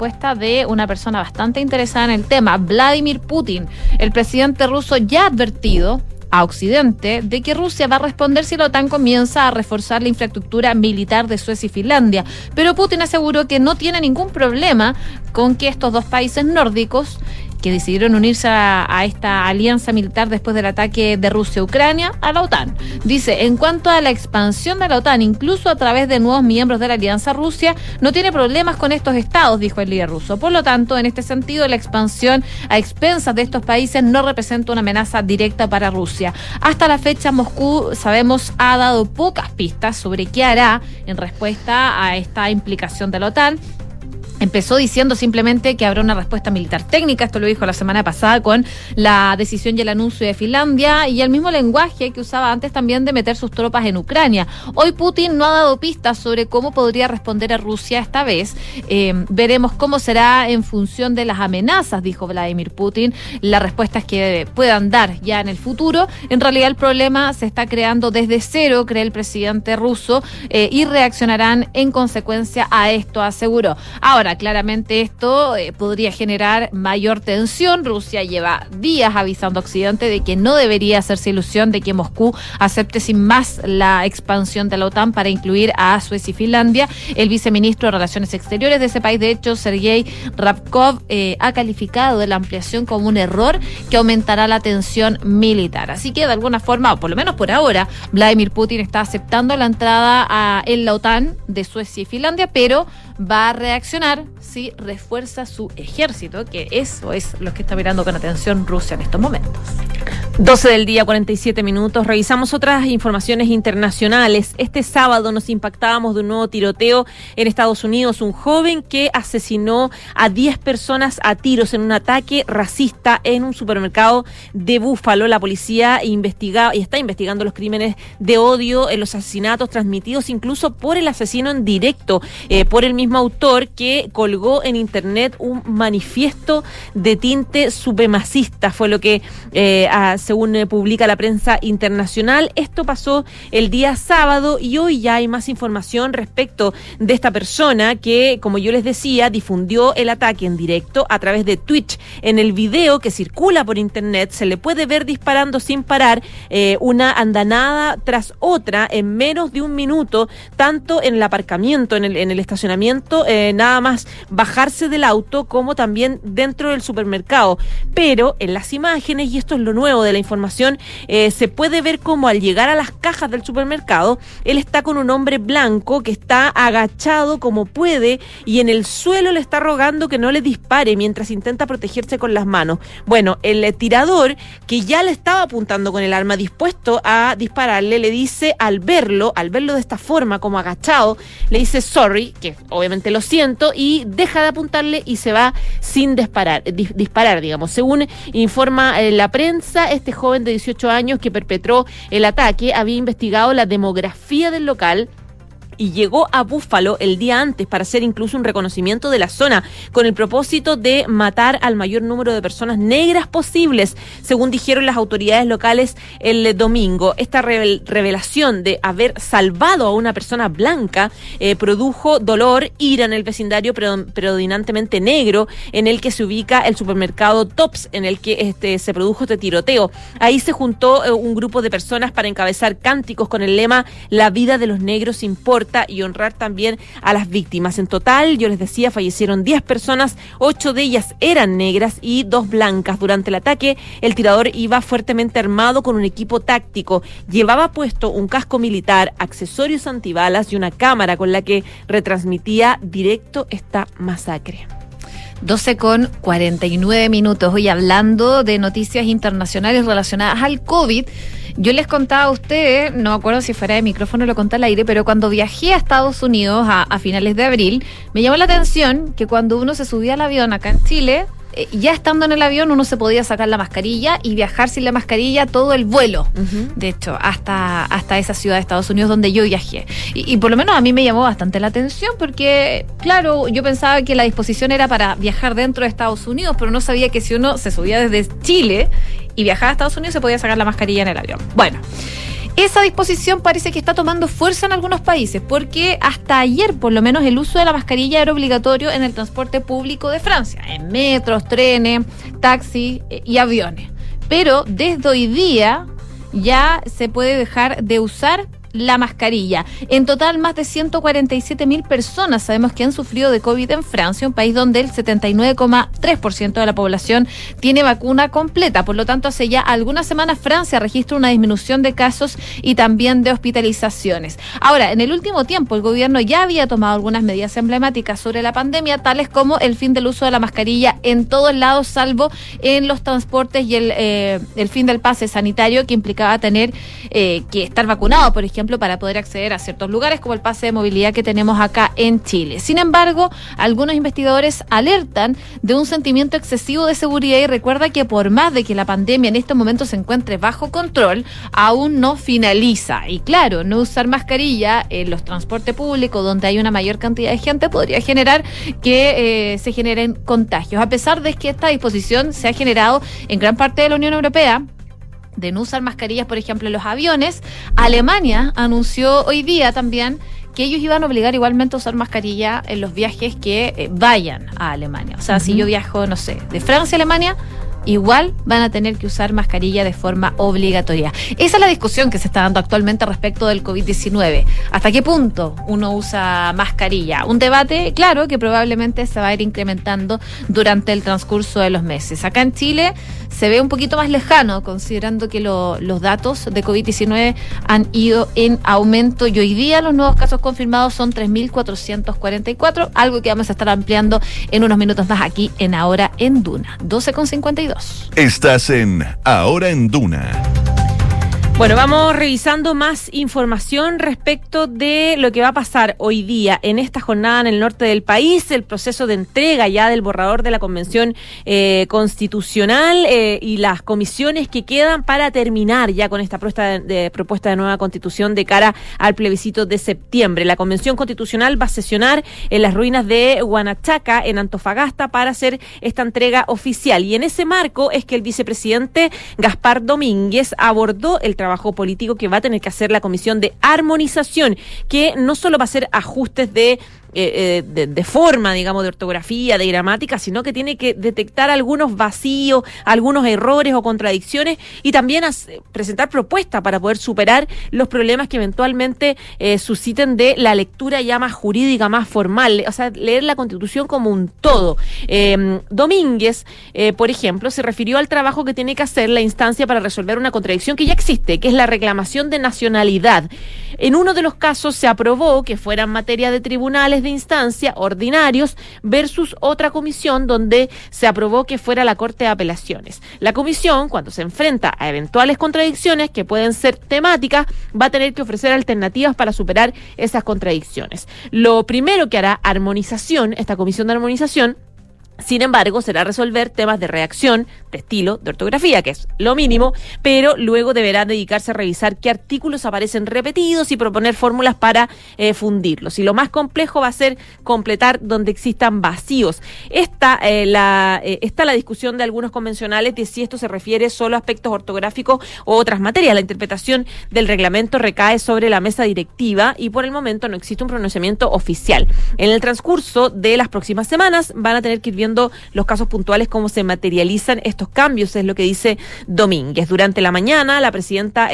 de una persona bastante interesada en el tema, Vladimir Putin. El presidente ruso ya ha advertido a Occidente de que Rusia va a responder si la OTAN comienza a reforzar la infraestructura militar de Suecia y Finlandia. Pero Putin aseguró que no tiene ningún problema con que estos 2 países nórdicos, que decidieron unirse a esta alianza militar después del ataque de Rusia a Ucrania, a la OTAN. Dice, en cuanto a la expansión de la OTAN, incluso a través de nuevos miembros de la alianza, Rusia no tiene problemas con estos estados, dijo el líder ruso. Por lo tanto, en este sentido, la expansión a expensas de estos países no representa una amenaza directa para Rusia. Hasta la fecha, Moscú, sabemos, ha dado pocas pistas sobre qué hará en respuesta a esta implicación de la OTAN. Empezó diciendo simplemente que habrá una respuesta militar técnica, esto lo dijo la semana pasada con la decisión y el anuncio de Finlandia, y el mismo lenguaje que usaba antes también de meter sus tropas en Ucrania. Hoy Putin no ha dado pistas sobre cómo podría responder a Rusia esta vez. Veremos cómo será en función de las amenazas, dijo Vladimir Putin, las respuestas que puedan dar ya en el futuro. En realidad el problema se está creando desde cero, cree el presidente ruso, y reaccionarán en consecuencia a esto, aseguró. Ahora, claramente esto podría generar mayor tensión. Rusia lleva días avisando a Occidente de que no debería hacerse ilusión de que Moscú acepte sin más la expansión de la OTAN para incluir a Suecia y Finlandia. El viceministro de Relaciones Exteriores de ese país, de hecho, Sergei Rabkov, ha calificado de la ampliación como un error que aumentará la tensión militar. Así que de alguna forma, o por lo menos por ahora, Vladimir Putin está aceptando la entrada en la OTAN de Suecia y Finlandia, pero va a reaccionar si refuerza su ejército, que eso es lo que está mirando con atención Rusia en estos momentos. 12 del día, 47 minutos. Revisamos otras informaciones internacionales. Este sábado nos impactábamos de un nuevo tiroteo en Estados Unidos. Un joven que asesinó a 10 personas a tiros en un ataque racista en un supermercado de Búfalo. La policía está investigando los crímenes de odio en los asesinatos transmitidos incluso por el asesino en directo, por el mismo autor, que colgó en internet un manifiesto de tinte supremacista. Fue lo que según publica la prensa internacional. Esto pasó el día sábado y hoy ya hay más información respecto de esta persona que, como yo les decía, difundió el ataque en directo a través de Twitch. En el video que circula por internet se le puede ver disparando sin parar una andanada tras otra en menos de un minuto, tanto en el aparcamiento, en el estacionamiento, nada más bajarse del auto, como también dentro del supermercado. Pero en las imágenes, y esto es lo nuevo de la información, se puede ver como al llegar a las cajas del supermercado, él está con un hombre blanco que está agachado como puede y en el suelo le está rogando que no le dispare mientras intenta protegerse con las manos. Bueno, el tirador, que ya le estaba apuntando con el arma dispuesto a dispararle, le dice al verlo de esta forma, como agachado, le dice sorry, que obviamente lo siento, y deja de apuntarle y se va sin disparar, digamos. Según informa la prensa, este joven de 18 años que perpetró el ataque había investigado la demografía del local y llegó a Búfalo el día antes para hacer incluso un reconocimiento de la zona con el propósito de matar al mayor número de personas negras posibles, según dijeron las autoridades locales el domingo. Esta revelación de haber salvado a una persona blanca produjo dolor, ira en el vecindario predominantemente negro en el que se ubica el supermercado Tops, en el que se produjo este tiroteo. Ahí se juntó un grupo de personas para encabezar cánticos con el lema "La vida de los negros importa", y honrar también a las víctimas. En total, yo les decía, fallecieron 10 personas, 8 de ellas eran negras y 2 blancas. Durante el ataque, el tirador iba fuertemente armado con un equipo táctico. Llevaba puesto un casco militar, accesorios antibalas y una cámara con la que retransmitía directo esta masacre. 12:49. Hoy hablando de noticias internacionales relacionadas al COVID, yo les contaba a ustedes, no me acuerdo si fuera de micrófono o lo conté al aire, pero cuando viajé a Estados Unidos a finales de abril, me llamó la atención que cuando uno se subía al avión acá en Chile, ya estando en el avión uno se podía sacar la mascarilla y viajar sin la mascarilla todo el vuelo, de hecho, hasta esa ciudad de Estados Unidos donde yo viajé. Y por lo menos a mí me llamó bastante la atención porque, claro, yo pensaba que la disposición era para viajar dentro de Estados Unidos, pero no sabía que si uno se subía desde Chile y viajaba a Estados Unidos se podía sacar la mascarilla en el avión. Bueno, esa disposición parece que está tomando fuerza en algunos países, porque hasta ayer, por lo menos, el uso de la mascarilla era obligatorio en el transporte público de Francia, en metros, trenes, taxis y aviones. Pero desde hoy día ya se puede dejar de usar la mascarilla. En total, más de 147.000 personas sabemos que han sufrido de COVID en Francia, un país donde el 79,3% de la población tiene vacuna completa. Por lo tanto, hace ya algunas semanas Francia registra una disminución de casos y también de hospitalizaciones. Ahora, en el último tiempo, el gobierno ya había tomado algunas medidas emblemáticas sobre la pandemia, tales como el fin del uso de la mascarilla en todos lados, salvo en los transportes, y el fin del pase sanitario, que implicaba tener que estar vacunado, por ejemplo, para poder acceder a ciertos lugares, como el pase de movilidad que tenemos acá en Chile. Sin embargo, algunos investigadores alertan de un sentimiento excesivo de seguridad y recuerda que por más de que la pandemia en estos momentos se encuentre bajo control, aún no finaliza. Y claro, no usar mascarilla en los transportes públicos donde hay una mayor cantidad de gente podría generar que se generen contagios. A pesar de que esta disposición se ha generado en gran parte de la Unión Europea, de no usar mascarillas, por ejemplo, en los aviones, Alemania anunció hoy día también que ellos iban a obligar igualmente a usar mascarilla en los viajes que vayan a Alemania. O sea, si yo viajo, no sé, de Francia a Alemania, igual van a tener que usar mascarilla de forma obligatoria. Esa es la discusión que se está dando actualmente respecto del COVID-19. ¿Hasta qué punto uno usa mascarilla? Un debate, claro, que probablemente se va a ir incrementando durante el transcurso de los meses. Acá en Chile se ve un poquito más lejano, considerando que los datos de COVID-19 han ido en aumento y hoy día los nuevos casos confirmados son 3.444, algo que vamos a estar ampliando en unos minutos más aquí en Ahora en Duna. 12:52. Estás en Ahora en Duna. Bueno, vamos revisando más información respecto de lo que va a pasar hoy día en esta jornada en el norte del país, el proceso de entrega ya del borrador de la Convención Constitucional y las comisiones que quedan para terminar ya con esta propuesta de nueva Constitución de cara al plebiscito de septiembre. La Convención Constitucional va a sesionar en las ruinas de Huanachaca, en Antofagasta, para hacer esta entrega oficial. Y en ese marco es que el vicepresidente Gaspar Domínguez abordó el trabajo político que va a tener que hacer la Comisión de Armonización, que no solo va a hacer ajustes de forma, digamos, de ortografía, de gramática, sino que tiene que detectar algunos vacíos, algunos errores o contradicciones y también presentar propuestas para poder superar los problemas que eventualmente susciten de la lectura ya más jurídica, más formal, o sea, leer la Constitución como un todo. Domínguez, por ejemplo, se refirió al trabajo que tiene que hacer la instancia para resolver una contradicción que ya existe, que es la reclamación de nacionalidad. En uno de los casos se aprobó que fueran materia de tribunales de instancia ordinarios versus otra comisión donde se aprobó que fuera la Corte de Apelaciones. La comisión, cuando se enfrenta a eventuales contradicciones que pueden ser temáticas, va a tener que ofrecer alternativas para superar esas contradicciones. Lo primero que hará esta comisión de armonización, sin embargo, será resolver temas de redacción, de estilo, de ortografía, que es lo mínimo, pero luego deberá dedicarse a revisar qué artículos aparecen repetidos y proponer fórmulas para fundirlos. Y lo más complejo va a ser completar donde existan vacíos. Está la discusión de algunos convencionales de si esto se refiere solo a aspectos ortográficos o otras materias. La interpretación del reglamento recae sobre la mesa directiva y por el momento no existe un pronunciamiento oficial. En el transcurso de las próximas semanas van a tener que ir viendo los casos puntuales, cómo se materializan estos cambios, es lo que dice Domínguez. Durante la mañana, la presidenta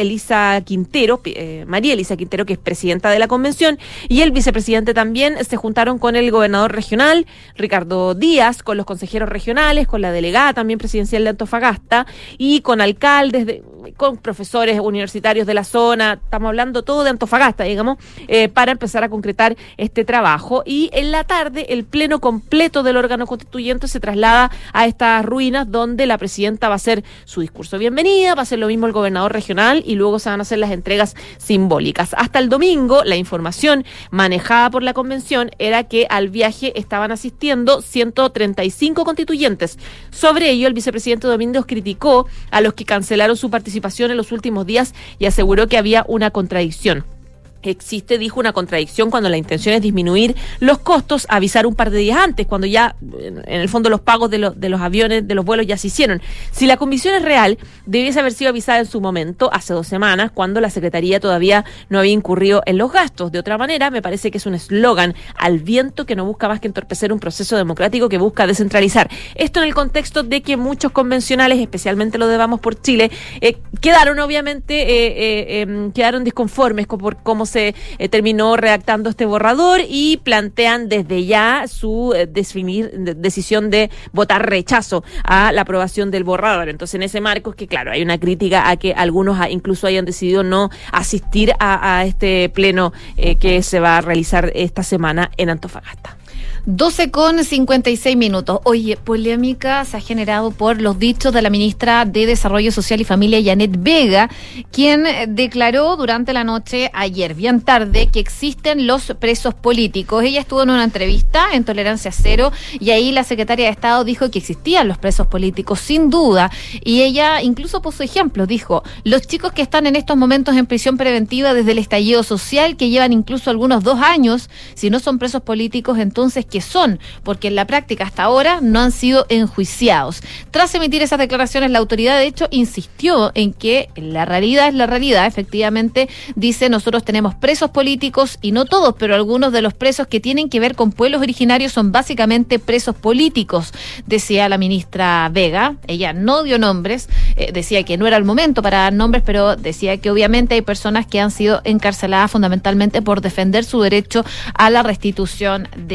María Elisa Quintero, que es presidenta de la convención, y el vicepresidente también se juntaron con el gobernador regional, Ricardo Díaz, con los consejeros regionales, con la delegada también presidencial de Antofagasta, y con alcaldes, con profesores universitarios de la zona, estamos hablando todo de Antofagasta, digamos, para empezar a concretar este trabajo. Y en la tarde, el pleno completo del órgano constituyente se traslada a estas ruinas donde la presidenta va a hacer su discurso de bienvenida, va a hacer lo mismo el gobernador regional y luego se van a hacer las entregas simbólicas. Hasta el domingo, la información manejada por la convención era que al viaje estaban asistiendo 135 constituyentes. Sobre ello, el vicepresidente Domínguez criticó a los que cancelaron su participación en los últimos días y aseguró que había una contradicción. Existe, dijo, una contradicción cuando la intención es disminuir los costos, avisar un par de días antes, cuando ya, en el fondo, los pagos de los aviones, de los vuelos ya se hicieron. Si la comisión es real, debiese haber sido avisada en su momento, hace 2 semanas, cuando la Secretaría todavía no había incurrido en los gastos. De otra manera, me parece que es un eslogan al viento que no busca más que entorpecer un proceso democrático que busca descentralizar. Esto en el contexto de que muchos convencionales, especialmente los de Vamos por Chile, quedaron disconformes por cómo se terminó redactando este borrador y plantean desde ya su decisión de votar rechazo a la aprobación del borrador. Entonces, en ese marco es que, claro, hay una crítica a que algunos incluso hayan decidido no asistir a este pleno que se va a realizar esta semana en Antofagasta. 12:56. Oye, polémica se ha generado por los dichos de la ministra de Desarrollo Social y Familia, Janet Vega, quien declaró durante la noche, ayer bien tarde, que existen los presos políticos. Ella estuvo en una entrevista en Tolerancia Cero y ahí la secretaria de Estado dijo que existían los presos políticos, sin duda, y ella incluso puso ejemplos. Dijo, los chicos que están en estos momentos en prisión preventiva desde el estallido social, que llevan incluso algunos 2 años, si no son presos políticos, entonces ¿qué son? Porque en la práctica hasta ahora no han sido enjuiciados. Tras emitir esas declaraciones, la autoridad de hecho insistió en que la realidad es la realidad. Efectivamente, dice, nosotros tenemos presos políticos y no todos, pero algunos de los presos que tienen que ver con pueblos originarios son básicamente presos políticos, decía la ministra Vega. Ella no dio nombres, decía que no era el momento para dar nombres, pero decía que obviamente hay personas que han sido encarceladas fundamentalmente por defender su derecho a la restitución de tierras.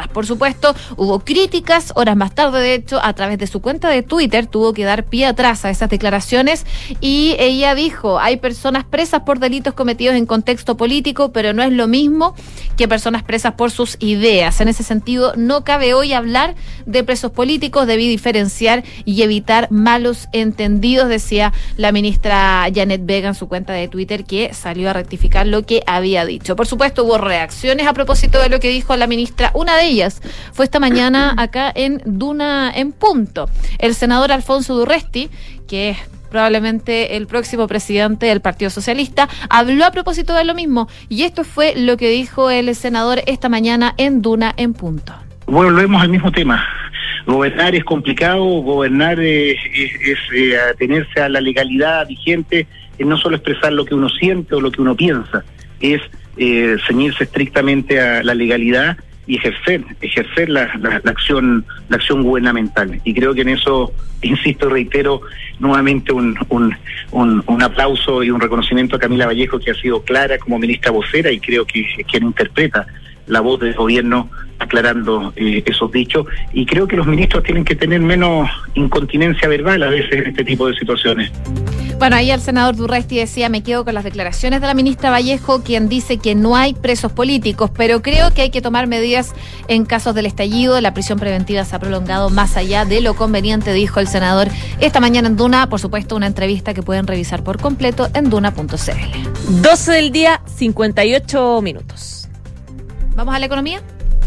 otras. Por supuesto, hubo críticas, horas más tarde, de hecho, a través de su cuenta de Twitter, tuvo que dar pie atrás a esas declaraciones y ella dijo, hay personas presas por delitos cometidos en contexto político, pero no es lo mismo que personas presas por sus ideas. En ese sentido, no cabe hoy hablar de presos políticos, debí diferenciar y evitar malos entendidos, decía la ministra Janet Vega en su cuenta de Twitter, que salió a rectificar lo que había dicho. Por supuesto, hubo reacciones a propósito de lo que dijo la ministra. Una de ellas fue esta mañana acá en Duna en Punto. El senador Alfonso Durresti, que es probablemente el próximo presidente del Partido Socialista, habló a propósito de lo mismo, y esto fue lo que dijo el senador esta mañana en Duna en Punto. Volvemos al mismo tema. Gobernar es complicado, gobernar es atenerse a la legalidad vigente, es no solo expresar lo que uno siente o lo que uno piensa, es ceñirse estrictamente a la legalidad y ejercer la acción gubernamental. Y creo que en eso, insisto, reitero nuevamente un aplauso y un reconocimiento a Camila Vallejo, que ha sido clara como ministra vocera y creo que es quien interpreta la voz del gobierno aclarando esos dichos, y creo que los ministros tienen que tener menos incontinencia verbal a veces en este tipo de situaciones. Bueno, ahí el senador Durresti decía, me quedo con las declaraciones de la ministra Vallejo, quien dice que no hay presos políticos, pero creo que hay que tomar medidas en casos del estallido. La prisión preventiva se ha prolongado más allá de lo conveniente, dijo el senador esta mañana en Duna. Por supuesto, una entrevista que pueden revisar por completo en duna.cl. 12 del día, 58 minutos. ¿Vamos a la economía?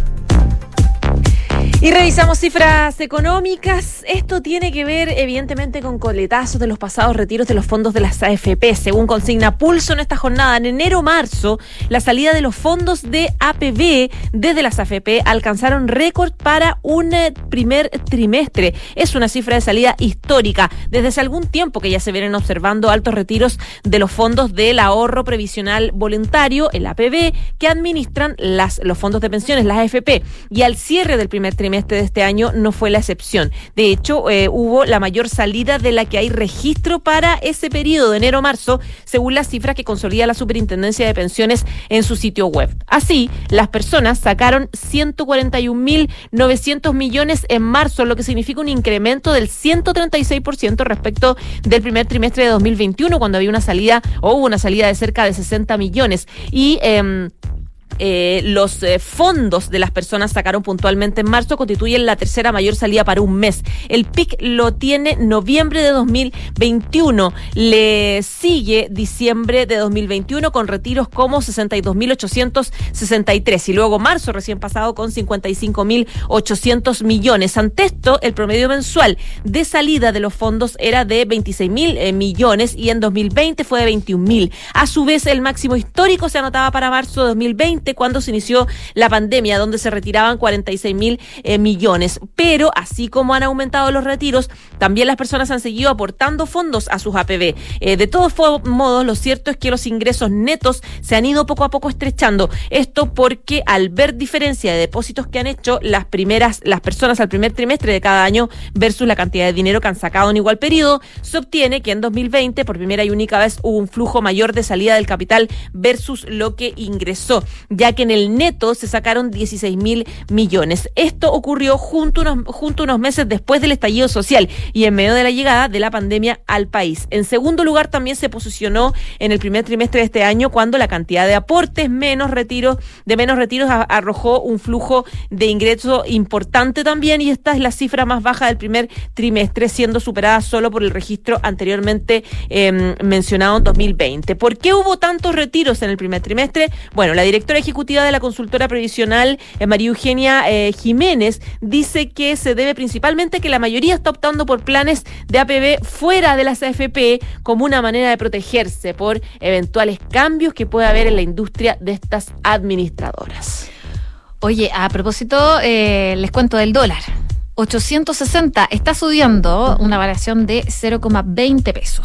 Y revisamos cifras económicas. Esto tiene que ver evidentemente con coletazos de los pasados retiros de los fondos de las AFP. Según consigna Pulso en esta jornada, en enero-marzo, la salida de los fondos de APB desde las AFP alcanzaron récord para un primer trimestre. Es una cifra de salida histórica. Desde hace algún tiempo que ya se vienen observando altos retiros de los fondos del ahorro previsional voluntario, el APB, que administran los fondos de pensiones, las AFP. Y al cierre del primer trimestre de este año no fue la excepción. De hecho, hubo la mayor salida de la que hay registro para ese periodo de enero-marzo, según las cifras que consolida la Superintendencia de Pensiones en su sitio web. Así, las personas sacaron 141.900 millones en marzo, lo que significa un incremento del 136% respecto del primer trimestre de 2021, cuando había hubo una salida de cerca de 60 millones. Y los fondos de las personas sacaron puntualmente en marzo constituyen la tercera mayor salida para un mes. El pic lo tiene noviembre de 2021. Le sigue diciembre de 2021 con retiros como 62.863 y luego marzo recién pasado con 55.800 millones. Ante esto, el promedio mensual de salida de los fondos era de 26.000 millones y en 2020 fue de 21.000. A su vez, el máximo histórico se anotaba para marzo de 2020, cuando se inició la pandemia, donde se retiraban 46.000 millones. Pero así como han aumentado los retiros, también las personas han seguido aportando fondos a sus APB. De todos modos, lo cierto es que los ingresos netos se han ido poco a poco estrechando. Esto porque al ver diferencia de depósitos que han hecho las personas al primer trimestre de cada año versus la cantidad de dinero que han sacado en igual periodo, se obtiene que en 2020, por primera y única vez, hubo un flujo mayor de salida del capital versus lo que ingresó, ya que en el neto se sacaron 16.000 millones. Esto ocurrió junto unos meses después del estallido social y en medio de la llegada de la pandemia al país. En segundo lugar, también se posicionó en el primer trimestre de este año, cuando la cantidad de aportes menos retiros arrojó un flujo de ingreso importante también, y esta es la cifra más baja del primer trimestre, siendo superada solo por el registro anteriormente mencionado en 2020. ¿Por qué hubo tantos retiros en el primer trimestre? Bueno, la directora ejecutiva de la consultora previsional, María Eugenia Jiménez, dice que se debe principalmente a que la mayoría está optando por planes de APB fuera de las AFP como una manera de protegerse por eventuales cambios que pueda haber en la industria de estas administradoras. Oye, a propósito, les cuento del dólar. 860 está subiendo una variación de 0,20 pesos.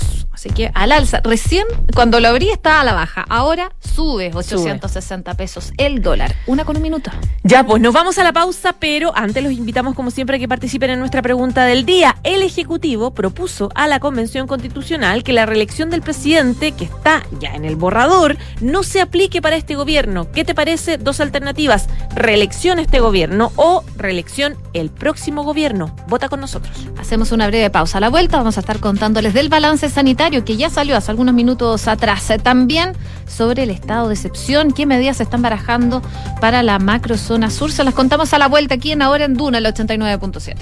Así que al alza. Recién, cuando lo abrí, estaba a la baja. Ahora sube 860 pesos el dólar. 1:01. Ya, pues nos vamos a la pausa, pero antes los invitamos, como siempre, a que participen en nuestra pregunta del día. El Ejecutivo propuso a la Convención Constitucional que la reelección del presidente, que está ya en el borrador, no se aplique para este gobierno. ¿Qué te parece? Dos alternativas: reelección este gobierno o reelección el próximo gobierno. Vota con nosotros. Hacemos una breve pausa. A la vuelta vamos a estar contándoles del balance sanitario que ya salió hace algunos minutos atrás. También sobre el estado de excepción, qué medidas se están barajando para la macrozona sur. Se las contamos a la vuelta aquí en Ahora en Duna, el 89.7.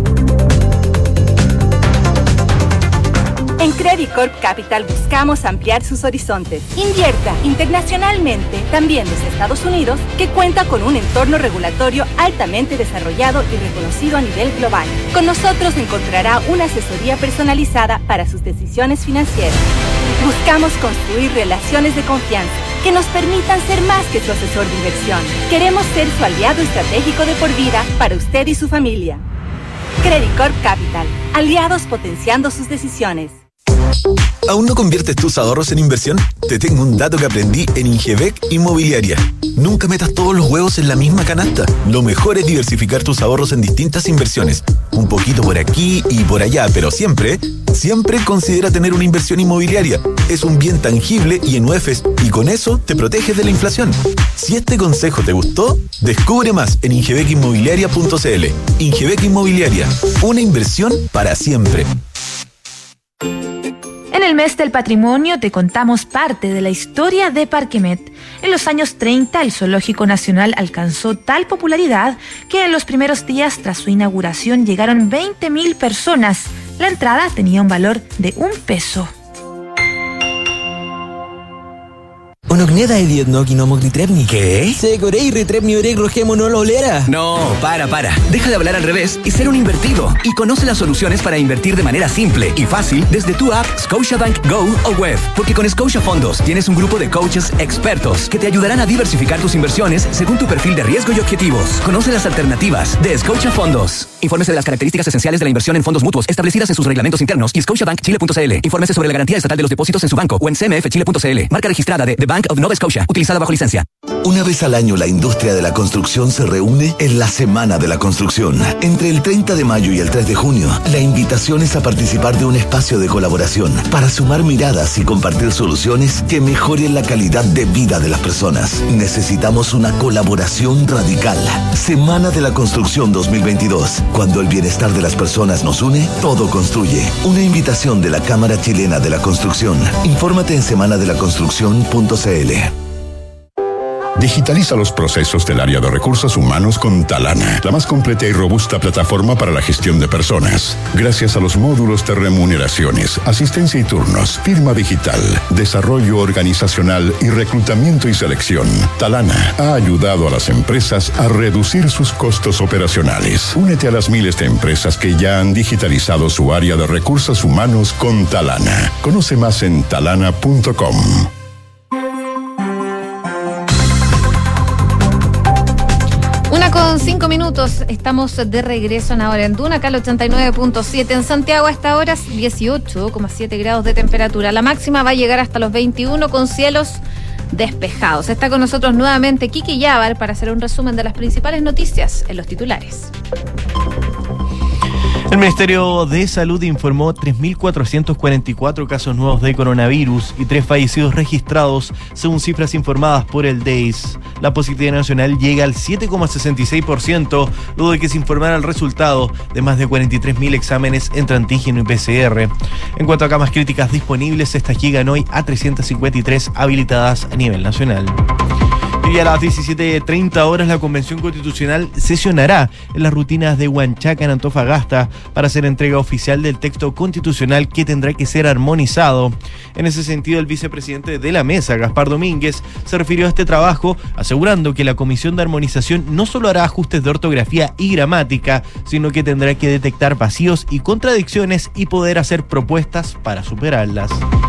En Credit Corp Capital buscamos ampliar sus horizontes. Invierta internacionalmente, también desde Estados Unidos, que cuenta con un entorno regulatorio altamente desarrollado y reconocido a nivel global. Con nosotros encontrará una asesoría personalizada para sus decisiones financieras. Buscamos construir relaciones de confianza que nos permitan ser más que su asesor de inversión. Queremos ser su aliado estratégico de por vida para usted y su familia. Credit Corp Capital, aliados potenciando sus decisiones. ¿Aún no conviertes tus ahorros en inversión? Te tengo un dato que aprendí en Ingebec Inmobiliaria. Nunca metas todos los huevos en la misma canasta. Lo mejor es diversificar tus ahorros en distintas inversiones. Un poquito por aquí y por allá, pero siempre considera tener una inversión inmobiliaria. Es un bien tangible y en UEFs, y con eso te proteges de la inflación. Si este consejo te gustó, descubre más en ingebecinmobiliaria.cl. Ingebec Inmobiliaria, una inversión para siempre. En el mes del patrimonio te contamos parte de la historia de Parquemet. En los años 30, el Zoológico Nacional alcanzó tal popularidad que en los primeros días tras su inauguración llegaron 20.000 personas. La entrada tenía un valor de $1. Onogneda edietnok inomogditrepni. ¿Qué? Segorei retrepni oreg rogemonololera. No, para. Deja de hablar al revés y ser un invertido. Y conoce las soluciones para invertir de manera simple y fácil desde tu app Scotiabank Go o web. Porque con Scotia Fondos tienes un grupo de coaches expertos que te ayudarán a diversificar tus inversiones según tu perfil de riesgo y objetivos. Conoce las alternativas de Scotia Fondos. Infórmese de las características esenciales de la inversión en fondos mutuos establecidas en sus reglamentos internos y scotiabankchile.cl. Infórmese sobre la garantía estatal de los depósitos en su banco o en cmfchile.cl. Marca registrada de The Bank of Nova Scotia, utilizada bajo licencia. Una vez al año la industria de la construcción se reúne en la Semana de la Construcción. Entre el 30 de mayo y el 3 de junio, la invitación es a participar de un espacio de colaboración para sumar miradas y compartir soluciones que mejoren la calidad de vida de las personas. Necesitamos una colaboración radical. Semana de la Construcción 2022. Cuando el bienestar de las personas nos une, todo construye. Una invitación de la Cámara Chilena de la Construcción. Infórmate en semanadelaconstrucción.cl. Digitaliza los procesos del área de recursos humanos con Talana, la más completa y robusta plataforma para la gestión de personas. Gracias a los módulos de remuneraciones, asistencia y turnos, firma digital, desarrollo organizacional y reclutamiento y selección, Talana ha ayudado a las empresas a reducir sus costos operacionales. Únete a las miles de empresas que ya han digitalizado su área de recursos humanos con Talana. Conoce más en talana.com. 1:05. Estamos de regreso en Ahora en Duna, acá al 89.7. En Santiago a esta hora 18,7 grados de temperatura. La máxima va a llegar hasta los 21 con cielos despejados. Está con nosotros nuevamente Kiki Yabar para hacer un resumen de las principales noticias en los titulares. El Ministerio de Salud informó 3.444 casos nuevos de coronavirus y 3 fallecidos registrados, según cifras informadas por el DEIS. La positividad nacional llega al 7,66%, luego de que se informara el resultado de más de 43.000 exámenes entre antígeno y PCR. En cuanto a camas críticas disponibles, estas llegan hoy a 353 habilitadas a nivel nacional. Y a las 17:30 horas la Convención Constitucional sesionará en las rutinas de Huanchaca, en Antofagasta, para hacer entrega oficial del texto constitucional que tendrá que ser armonizado. En ese sentido, el vicepresidente de la mesa, Gaspar Domínguez, se refirió a este trabajo, asegurando que la Comisión de Armonización no solo hará ajustes de ortografía y gramática, sino que tendrá que detectar vacíos y contradicciones y poder hacer propuestas para superarlas. Eso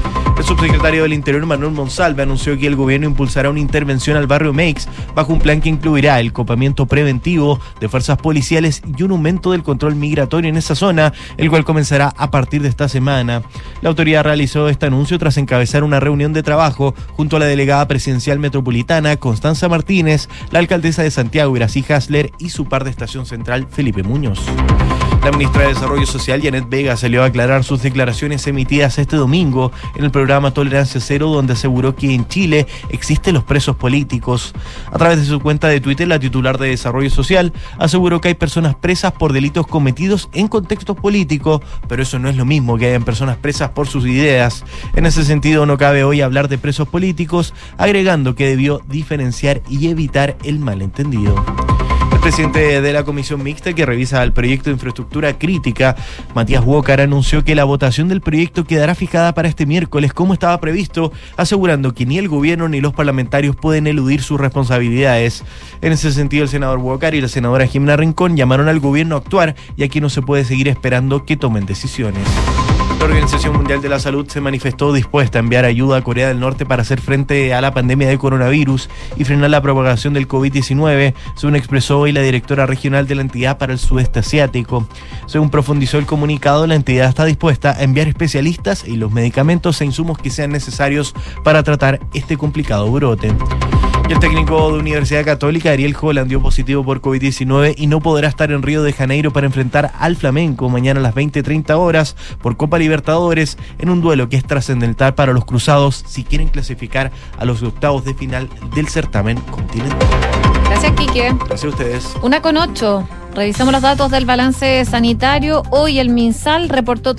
subsecretario del Interior, Manuel Monsalve, anunció que el gobierno impulsará una intervención al barrio Meix bajo un plan que incluirá el copamiento preventivo de fuerzas policiales y un aumento del control migratorio en esa zona, el cual comenzará a partir de esta semana. La autoridad realizó este anuncio tras encabezar una reunión de trabajo junto a la delegada presidencial metropolitana, Constanza Martínez, la alcaldesa de Santiago, Iracy Hasler, y su par de Estación Central, Felipe Muñoz. La ministra de Desarrollo Social, Janet Vega, salió a aclarar sus declaraciones emitidas este domingo en el programa Tolerancia Cero, donde aseguró que en Chile existen los presos políticos. A través de su cuenta de Twitter, la titular de Desarrollo Social aseguró que hay personas presas por delitos cometidos en contextos políticos, pero eso no es lo mismo que hayan personas presas por sus ideas. En ese sentido, no cabe hoy hablar de presos políticos, agregando que debió diferenciar y evitar el malentendido. El presidente de la Comisión Mixta que revisa el proyecto de infraestructura crítica, Matías Walker, anunció que la votación del proyecto quedará fijada para este miércoles como estaba previsto, asegurando que ni el gobierno ni los parlamentarios pueden eludir sus responsabilidades. En ese sentido, el senador Walker y la senadora Jimena Rincón llamaron al gobierno a actuar, y aquí no se puede seguir esperando que tomen decisiones. La Organización Mundial de la Salud se manifestó dispuesta a enviar ayuda a Corea del Norte para hacer frente a la pandemia de coronavirus y frenar la propagación del COVID-19, según expresó hoy la directora regional de la entidad para el sudeste asiático. Según profundizó el comunicado, la entidad está dispuesta a enviar especialistas y los medicamentos e insumos que sean necesarios para tratar este complicado brote. Y el técnico de Universidad Católica, Ariel Holland, dio positivo por COVID-19 y no podrá estar en Río de Janeiro para enfrentar al Flamengo mañana a las 20:30 horas por Copa Libertadores, en un duelo que es trascendental para los cruzados si quieren clasificar a los octavos de final del certamen continental. Gracias, Quique. Gracias a ustedes. 1:08. Revisamos los datos del balance sanitario. Hoy el MinSal reportó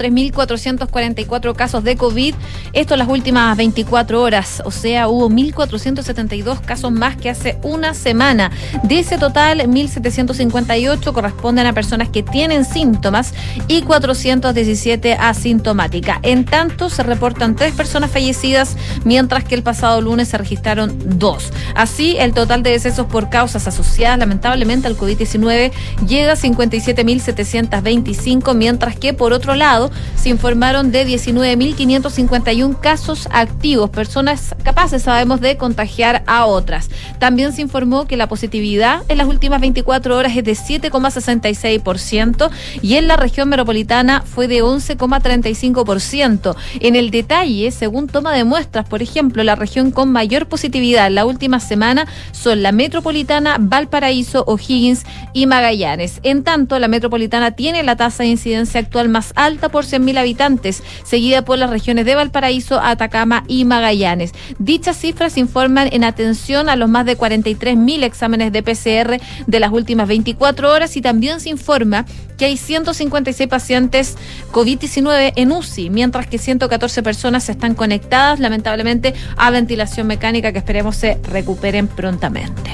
3.444 casos de COVID. Esto en las últimas 24 horas. O sea, hubo 1.472 casos más que hace una semana. De ese total, 1.758 corresponden a personas que tienen síntomas y 417 asintomáticas. En tanto, se reportan 3 personas fallecidas, mientras que el pasado lunes se registraron 2. Así, el total de decesos por causas asociadas lamentablemente al COVID-19 llega a 57.725, mientras que por otro lado se informaron de 19.551 casos activos, personas capaces, sabemos, de contagiar a otras. También se informó que la positividad en las últimas 24 horas es de 7,66% y en la región metropolitana fue de 11,35%. En el detalle, según toma de muestras, por ejemplo, la región con mayor positividad en la última semana son la metropolitana, Valparaíso, O'Higgins y Magallanes. En tanto, la metropolitana tiene la tasa de incidencia actual más alta por 100.000 habitantes, seguida por las regiones de Valparaíso, Atacama y Magallanes. Dichas cifras informan en atención a los más de 43.000 exámenes de PCR de las últimas 24 horas y también se informa que hay 156 pacientes COVID-19 en UCI, mientras que 114 personas están conectadas, lamentablemente, a ventilación mecánica, que esperemos se recuperen prontamente.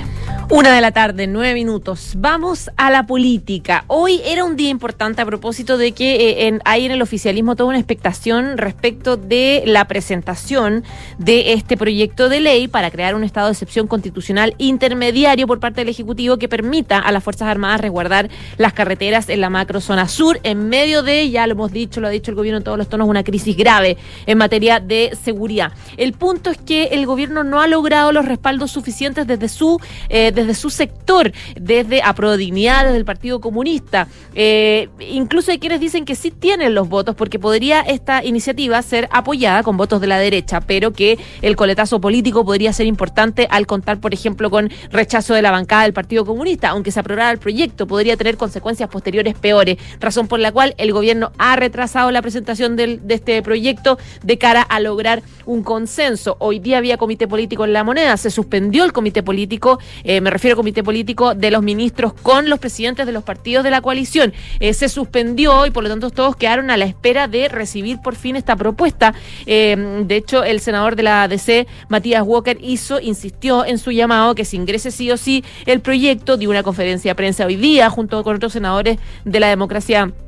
1:09 p.m. Vamos a la política. Hoy era un día importante a propósito de que hay en el oficialismo toda una expectación respecto de la presentación de este proyecto de ley para crear un estado de excepción constitucional intermediario por parte del Ejecutivo que permita a las Fuerzas Armadas resguardar las carreteras en la macrozona sur en medio de, ya lo hemos dicho, lo ha dicho el gobierno en todos los tonos, una crisis grave en materia de seguridad. El punto es que el gobierno no ha logrado los respaldos suficientes desde su sector, desde Aprodignidad, desde el Partido Comunista. Incluso hay quienes dicen que sí tienen los votos, porque podría esta iniciativa ser apoyada con votos de la derecha, pero que el coletazo político podría ser importante al contar, por ejemplo, con rechazo de la bancada del Partido Comunista. Aunque se aprobara el proyecto, podría tener consecuencias posteriores peores, razón por la cual el gobierno ha retrasado la presentación de este proyecto de cara a lograr un consenso. Hoy día había comité político en La Moneda, se suspendió el comité político, me refiero al comité político de los ministros con los presidentes de los partidos de la coalición. Se suspendió y por lo tanto todos quedaron a la espera de recibir por fin esta propuesta. De hecho, el senador de la ADC, Matías Walker, insistió en su llamado que se ingrese sí o sí el proyecto. Dio una conferencia de prensa hoy día junto con otros senadores de la Democracia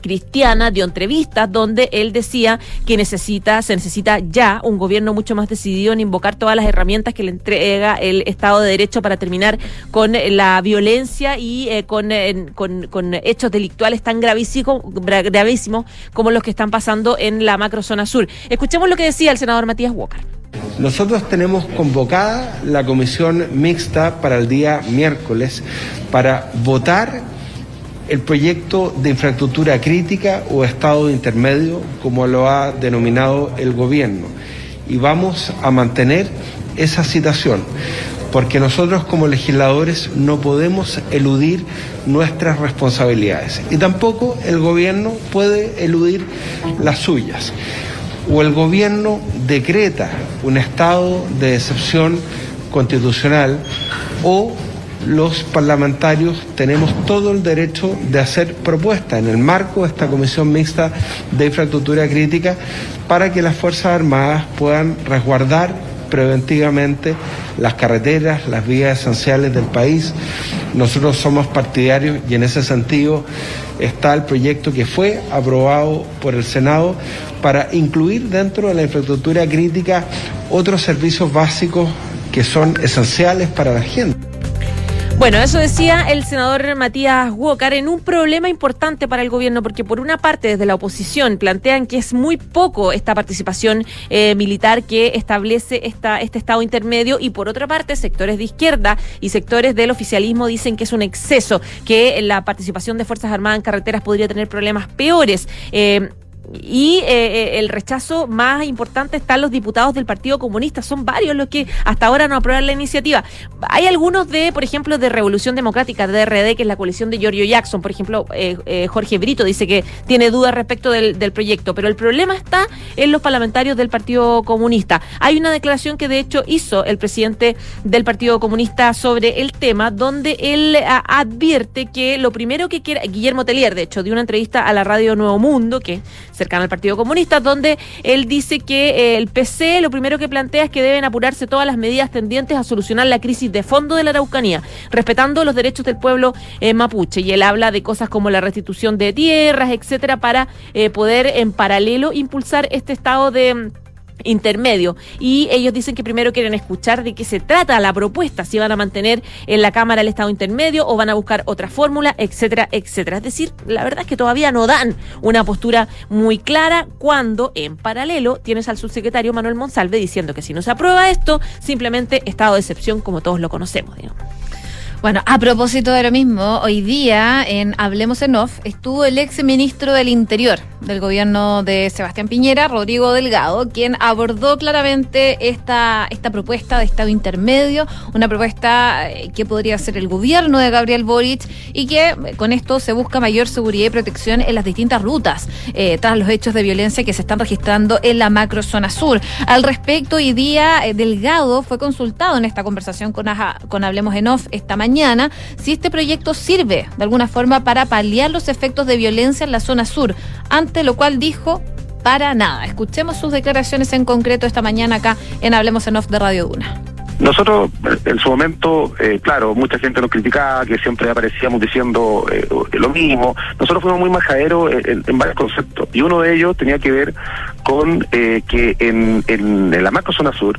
Cristiana dio entrevistas donde él decía que se necesita ya un gobierno mucho más decidido en invocar todas las herramientas que le entrega el Estado de Derecho para terminar con la violencia y con hechos delictuales tan gravísimos como los que están pasando en la macrozona sur. Escuchemos lo que decía el senador Matías Walker. Nosotros tenemos convocada la comisión mixta para el día miércoles para votar el proyecto de infraestructura crítica o estado intermedio, como lo ha denominado el gobierno. Y vamos a mantener esa citación, porque nosotros como legisladores no podemos eludir nuestras responsabilidades y tampoco el gobierno puede eludir las suyas. O el gobierno decreta un estado de excepción constitucional o los parlamentarios tenemos todo el derecho de hacer propuestas en el marco de esta comisión mixta de infraestructura crítica para que las Fuerzas Armadas puedan resguardar preventivamente las carreteras, las vías esenciales del país. Nosotros somos partidarios y en ese sentido está el proyecto que fue aprobado por el Senado para incluir dentro de la infraestructura crítica otros servicios básicos que son esenciales para la gente. Bueno, eso decía el senador Matías Walker en un problema importante para el gobierno, porque por una parte desde la oposición plantean que es muy poco esta participación militar que establece este estado intermedio, y por otra parte sectores de izquierda y sectores del oficialismo dicen que es un exceso, que la participación de Fuerzas Armadas en carreteras podría tener problemas peores. Y el rechazo más importante están los diputados del Partido Comunista. Son varios los que hasta ahora no aprueban la iniciativa. Hay algunos por ejemplo, de Revolución Democrática, de RD, que es la coalición de Giorgio Jackson. Por ejemplo, Jorge Brito dice que tiene dudas respecto del proyecto. Pero el problema está en los parlamentarios del Partido Comunista. Hay una declaración que de hecho hizo el presidente del Partido Comunista sobre el tema, donde él advierte que lo primero que quiere, Guillermo Tellier, de hecho, dio una entrevista a la radio Nuevo Mundo, que cercano al Partido Comunista, donde él dice que el PC lo primero que plantea es que deben apurarse todas las medidas tendientes a solucionar la crisis de fondo de la Araucanía, respetando los derechos del pueblo mapuche. Y él habla de cosas como la restitución de tierras, etcétera, para poder en paralelo impulsar este estado de intermedio. Y ellos dicen que primero quieren escuchar de qué se trata la propuesta, si van a mantener en la Cámara el estado intermedio o van a buscar otra fórmula, etcétera, etcétera. Es decir, la verdad es que todavía no dan una postura muy clara, cuando en paralelo tienes al subsecretario Manuel Monsalve diciendo que si no se aprueba esto, simplemente estado de excepción como todos lo conocemos, digamos. Bueno, a propósito de lo mismo, hoy día en Hablemos en Off estuvo el ex ministro del Interior del gobierno de Sebastián Piñera, Rodrigo Delgado, quien abordó claramente esta propuesta de estado intermedio, una propuesta que podría ser el gobierno de Gabriel Boric, y que con esto se busca mayor seguridad y protección en las distintas rutas tras los hechos de violencia que se están registrando en la macrozona sur. Al respecto, hoy día Delgado fue consultado en esta conversación con Hablemos en Off esta mañana si este proyecto sirve de alguna forma para paliar los efectos de violencia en la zona sur, ante lo cual dijo: para nada. Escuchemos sus declaraciones en concreto esta mañana acá en Hablemos en Off de Radio Duna. Nosotros, en su momento, claro, mucha gente nos criticaba, que siempre aparecíamos diciendo lo mismo. Nosotros fuimos muy majaderos en varios conceptos, y uno de ellos tenía que ver con que en la macrozona sur,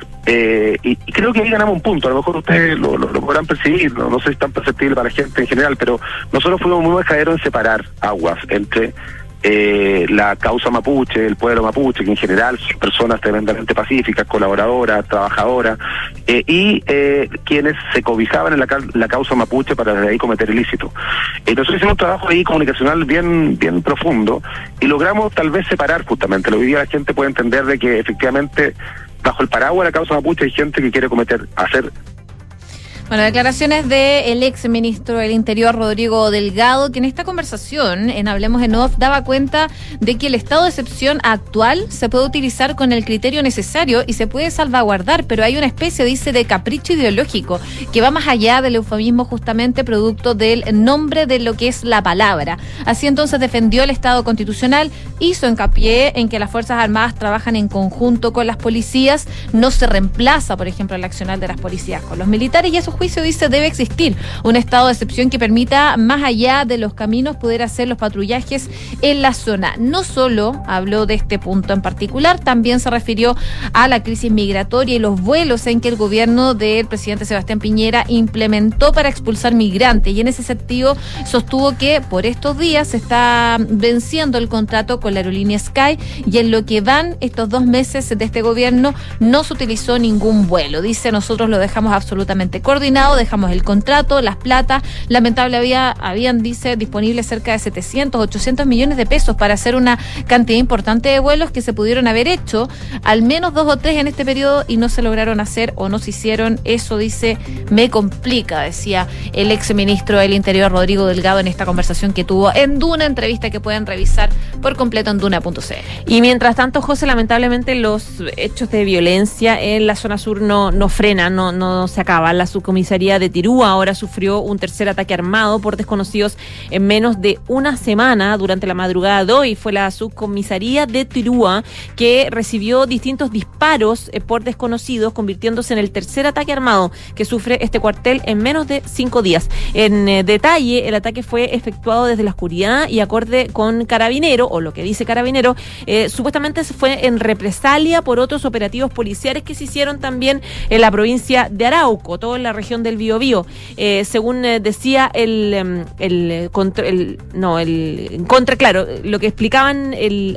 y creo que ahí ganamos un punto. A lo mejor ustedes lo podrán percibir, no sé si es tan perceptible para la gente en general, pero nosotros fuimos muy majaderos en separar aguas entre la causa mapuche, el pueblo mapuche, que en general son personas tremendamente pacíficas, colaboradoras, trabajadoras, y quienes se cobijaban en la causa mapuche para desde ahí cometer ilícito. Entonces hicimos un trabajo ahí comunicacional bien profundo, y logramos tal vez separar justamente. Hoy día la gente puede entender de que efectivamente bajo el paraguas de la causa mapuche hay gente que quiere hacer. Bueno, declaraciones del ex ministro del Interior, Rodrigo Delgado, que en esta conversación, en Hablemos en Off, daba cuenta de que el estado de excepción actual se puede utilizar con el criterio necesario y se puede salvaguardar, pero hay una especie, dice, de capricho ideológico que va más allá del eufemismo, justamente producto del nombre de lo que es la palabra. Así entonces defendió el Estado constitucional, hizo hincapié en que las Fuerzas Armadas trabajan en conjunto con las policías, no se reemplaza, por ejemplo, el accionar de las policías con los militares, y a su juicio juicio dice debe existir un estado de excepción que permita, más allá de los caminos, poder hacer los patrullajes en la zona. No solo habló de este punto en particular, también se refirió a la crisis migratoria y los vuelos en que el gobierno del presidente Sebastián Piñera implementó para expulsar migrantes, y en ese sentido sostuvo que por estos días se está venciendo el contrato con la aerolínea Sky y en lo que van estos 2 meses de este gobierno no se utilizó ningún vuelo. Dice, nosotros lo dejamos absolutamente coordinado, dejamos el contrato, las platas, lamentable habían, dice, disponibles cerca de 700, 800 millones de pesos para hacer una cantidad importante de vuelos que se pudieron haber hecho, al menos 2 o 3 en este periodo, y no se lograron hacer o no se hicieron. Eso, dice, me complica, decía el exministro del Interior Rodrigo Delgado en esta conversación que tuvo en Duna, entrevista que pueden revisar por completo en duna.cl. Y mientras tanto, José, lamentablemente los hechos de violencia en la zona sur no frenan, no se acaban. La subcomisaría de Tirúa ahora sufrió un tercer ataque armado por desconocidos en menos de una semana. Durante la madrugada de hoy fue la subcomisaría de Tirúa que recibió distintos disparos por desconocidos, convirtiéndose en el tercer ataque armado que sufre este cuartel en menos de 5 días. En detalle, el ataque fue efectuado desde la oscuridad y acorde con Carabinero, o lo que dice Carabinero, supuestamente fue en represalia por otros operativos policiales que se hicieron también en la provincia de Arauco, todo en la región del Biobío. Según decía lo que explicaban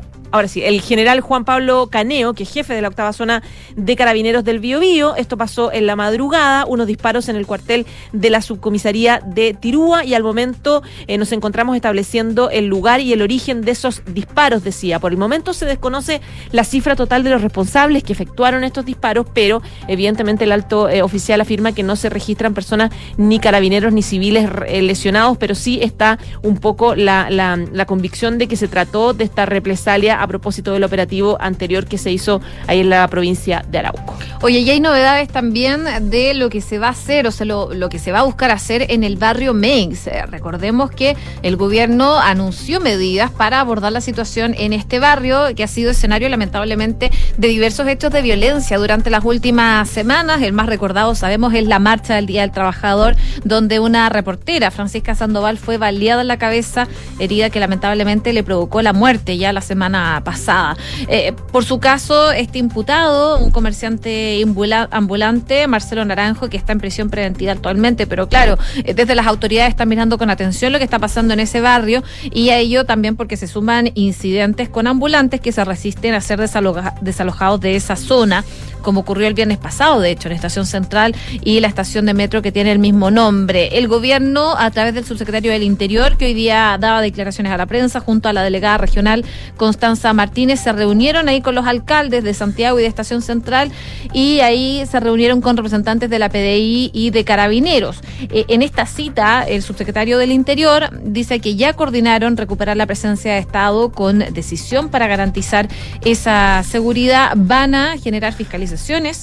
el general Juan Pablo Caneo, que es jefe de la 8ª zona de Carabineros del Biobío. Esto pasó en la madrugada, unos disparos en el cuartel de la subcomisaría de Tirúa, y al momento nos encontramos estableciendo el lugar y el origen de esos disparos, decía. Por el momento se desconoce la cifra total de los responsables que efectuaron estos disparos, pero evidentemente el alto oficial afirma que no se registran personas, ni carabineros ni civiles lesionados, pero sí está un poco la convicción de que se trató de esta represalia a propósito del operativo anterior que se hizo ahí en la provincia de Arauco. Oye, y hay novedades también de lo que se va a hacer, o sea, lo que se va a buscar hacer en el barrio Meix. Recordemos que el gobierno anunció medidas para abordar la situación en este barrio, que ha sido escenario lamentablemente de diversos hechos de violencia durante las últimas semanas. El más recordado, sabemos, es la marcha del Día del Trabajador, donde una reportera, Francisca Sandoval, fue baleada en la cabeza, herida que lamentablemente le provocó la muerte ya la semana pasada. Por su caso, este imputado, un comerciante ambulante, Marcelo Naranjo, que está en prisión preventiva actualmente, pero claro, desde las autoridades están mirando con atención lo que está pasando en ese barrio, y a ello también porque se suman incidentes con ambulantes que se resisten a ser desalojados de esa zona, como ocurrió el viernes pasado, de hecho, en Estación Central y la estación de metro que tiene el mismo nombre. El gobierno, a través del subsecretario del Interior, que hoy día daba declaraciones a la prensa, junto a la delegada regional Constanza Martínez, se reunieron ahí con los alcaldes de Santiago y de Estación Central, y ahí se reunieron con representantes de la PDI y de Carabineros. En esta cita, el subsecretario del Interior dice que ya coordinaron recuperar la presencia de Estado con decisión para garantizar esa seguridad. Van a generar fiscalizaciones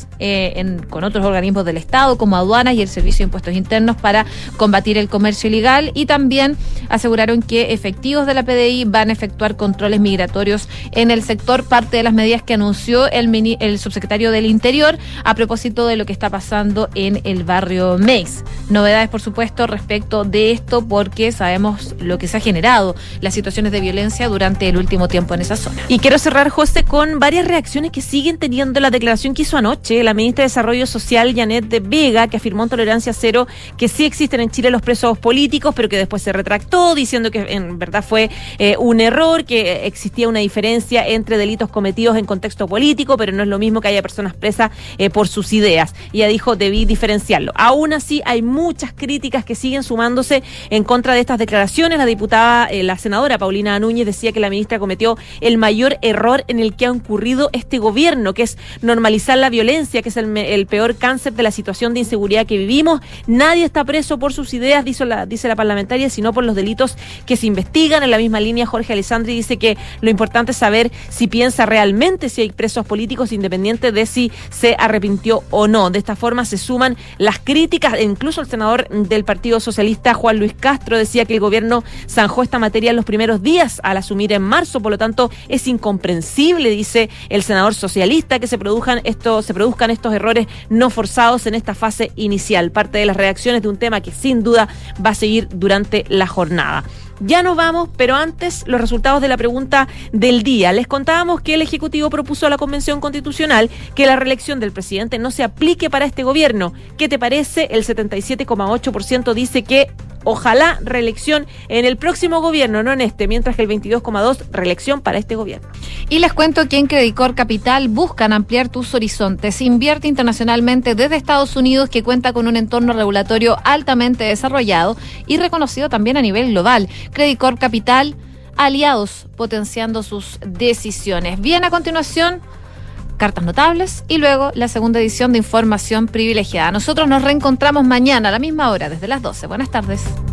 con otros organismos del Estado, como aduanas y el Servicio de Impuestos Internos, para combatir el comercio ilegal, y también aseguraron que efectivos de la PDI van a efectuar controles migratorios en el sector, parte de las medidas que anunció el subsecretario del Interior a propósito de lo que está pasando en el barrio Meix. Novedades, por supuesto, respecto de esto, porque sabemos lo que se ha generado, las situaciones de violencia durante el último tiempo en esa zona. Y quiero cerrar, José, con varias reacciones que siguen teniendo la declaración que hizo anoche la ministra de Desarrollo Social, Janet de Vega, que afirmó en Tolerancia Cero que sí existen en Chile los presos políticos, pero que después se retractó, diciendo que en verdad fue un error, que existía una diferencia entre delitos cometidos en contexto político, pero no es lo mismo que haya personas presas por sus ideas. Y ella dijo, debí diferenciarlo. Aún así, hay muchas críticas que siguen sumándose en contra de estas declaraciones. La senadora Paulina Núñez decía que la ministra cometió el mayor error en el que ha incurrido este gobierno, que es normalizar la violencia, que es el peor cáncer de la situación de inseguridad que vivimos. Nadie está preso por sus ideas, dice la parlamentaria, sino por los delitos que se investigan. En la misma línea, Jorge Alessandri dice que lo importante importante saber si piensa realmente si hay presos políticos, independiente de si se arrepintió o no. De esta forma se suman las críticas. Incluso el senador del Partido Socialista, Juan Luis Castro, decía que el gobierno zanjó esta materia en los primeros días al asumir en marzo. Por lo tanto, es incomprensible, dice el senador socialista, que se produzcan estos errores no forzados en esta fase inicial. Parte de las reacciones de un tema que sin duda va a seguir durante la jornada. Ya nos vamos, pero antes los resultados de la pregunta del día. Les contábamos que el Ejecutivo propuso a la Convención Constitucional que la reelección del presidente no se aplique para este gobierno. ¿Qué te parece? El 77,8% dice que ojalá reelección en el próximo gobierno, no en este, mientras que el 22,2% reelección para este gobierno. Y les cuento que en Credit Corp Capital buscan ampliar tus horizontes. Invierte internacionalmente desde Estados Unidos, que cuenta con un entorno regulatorio altamente desarrollado y reconocido también a nivel global. Credit Corp Capital, aliados potenciando sus decisiones. Bien, a continuación, cartas notables y luego la segunda edición de Información Privilegiada. Nosotros nos reencontramos mañana a la misma hora, desde las 12. Buenas tardes.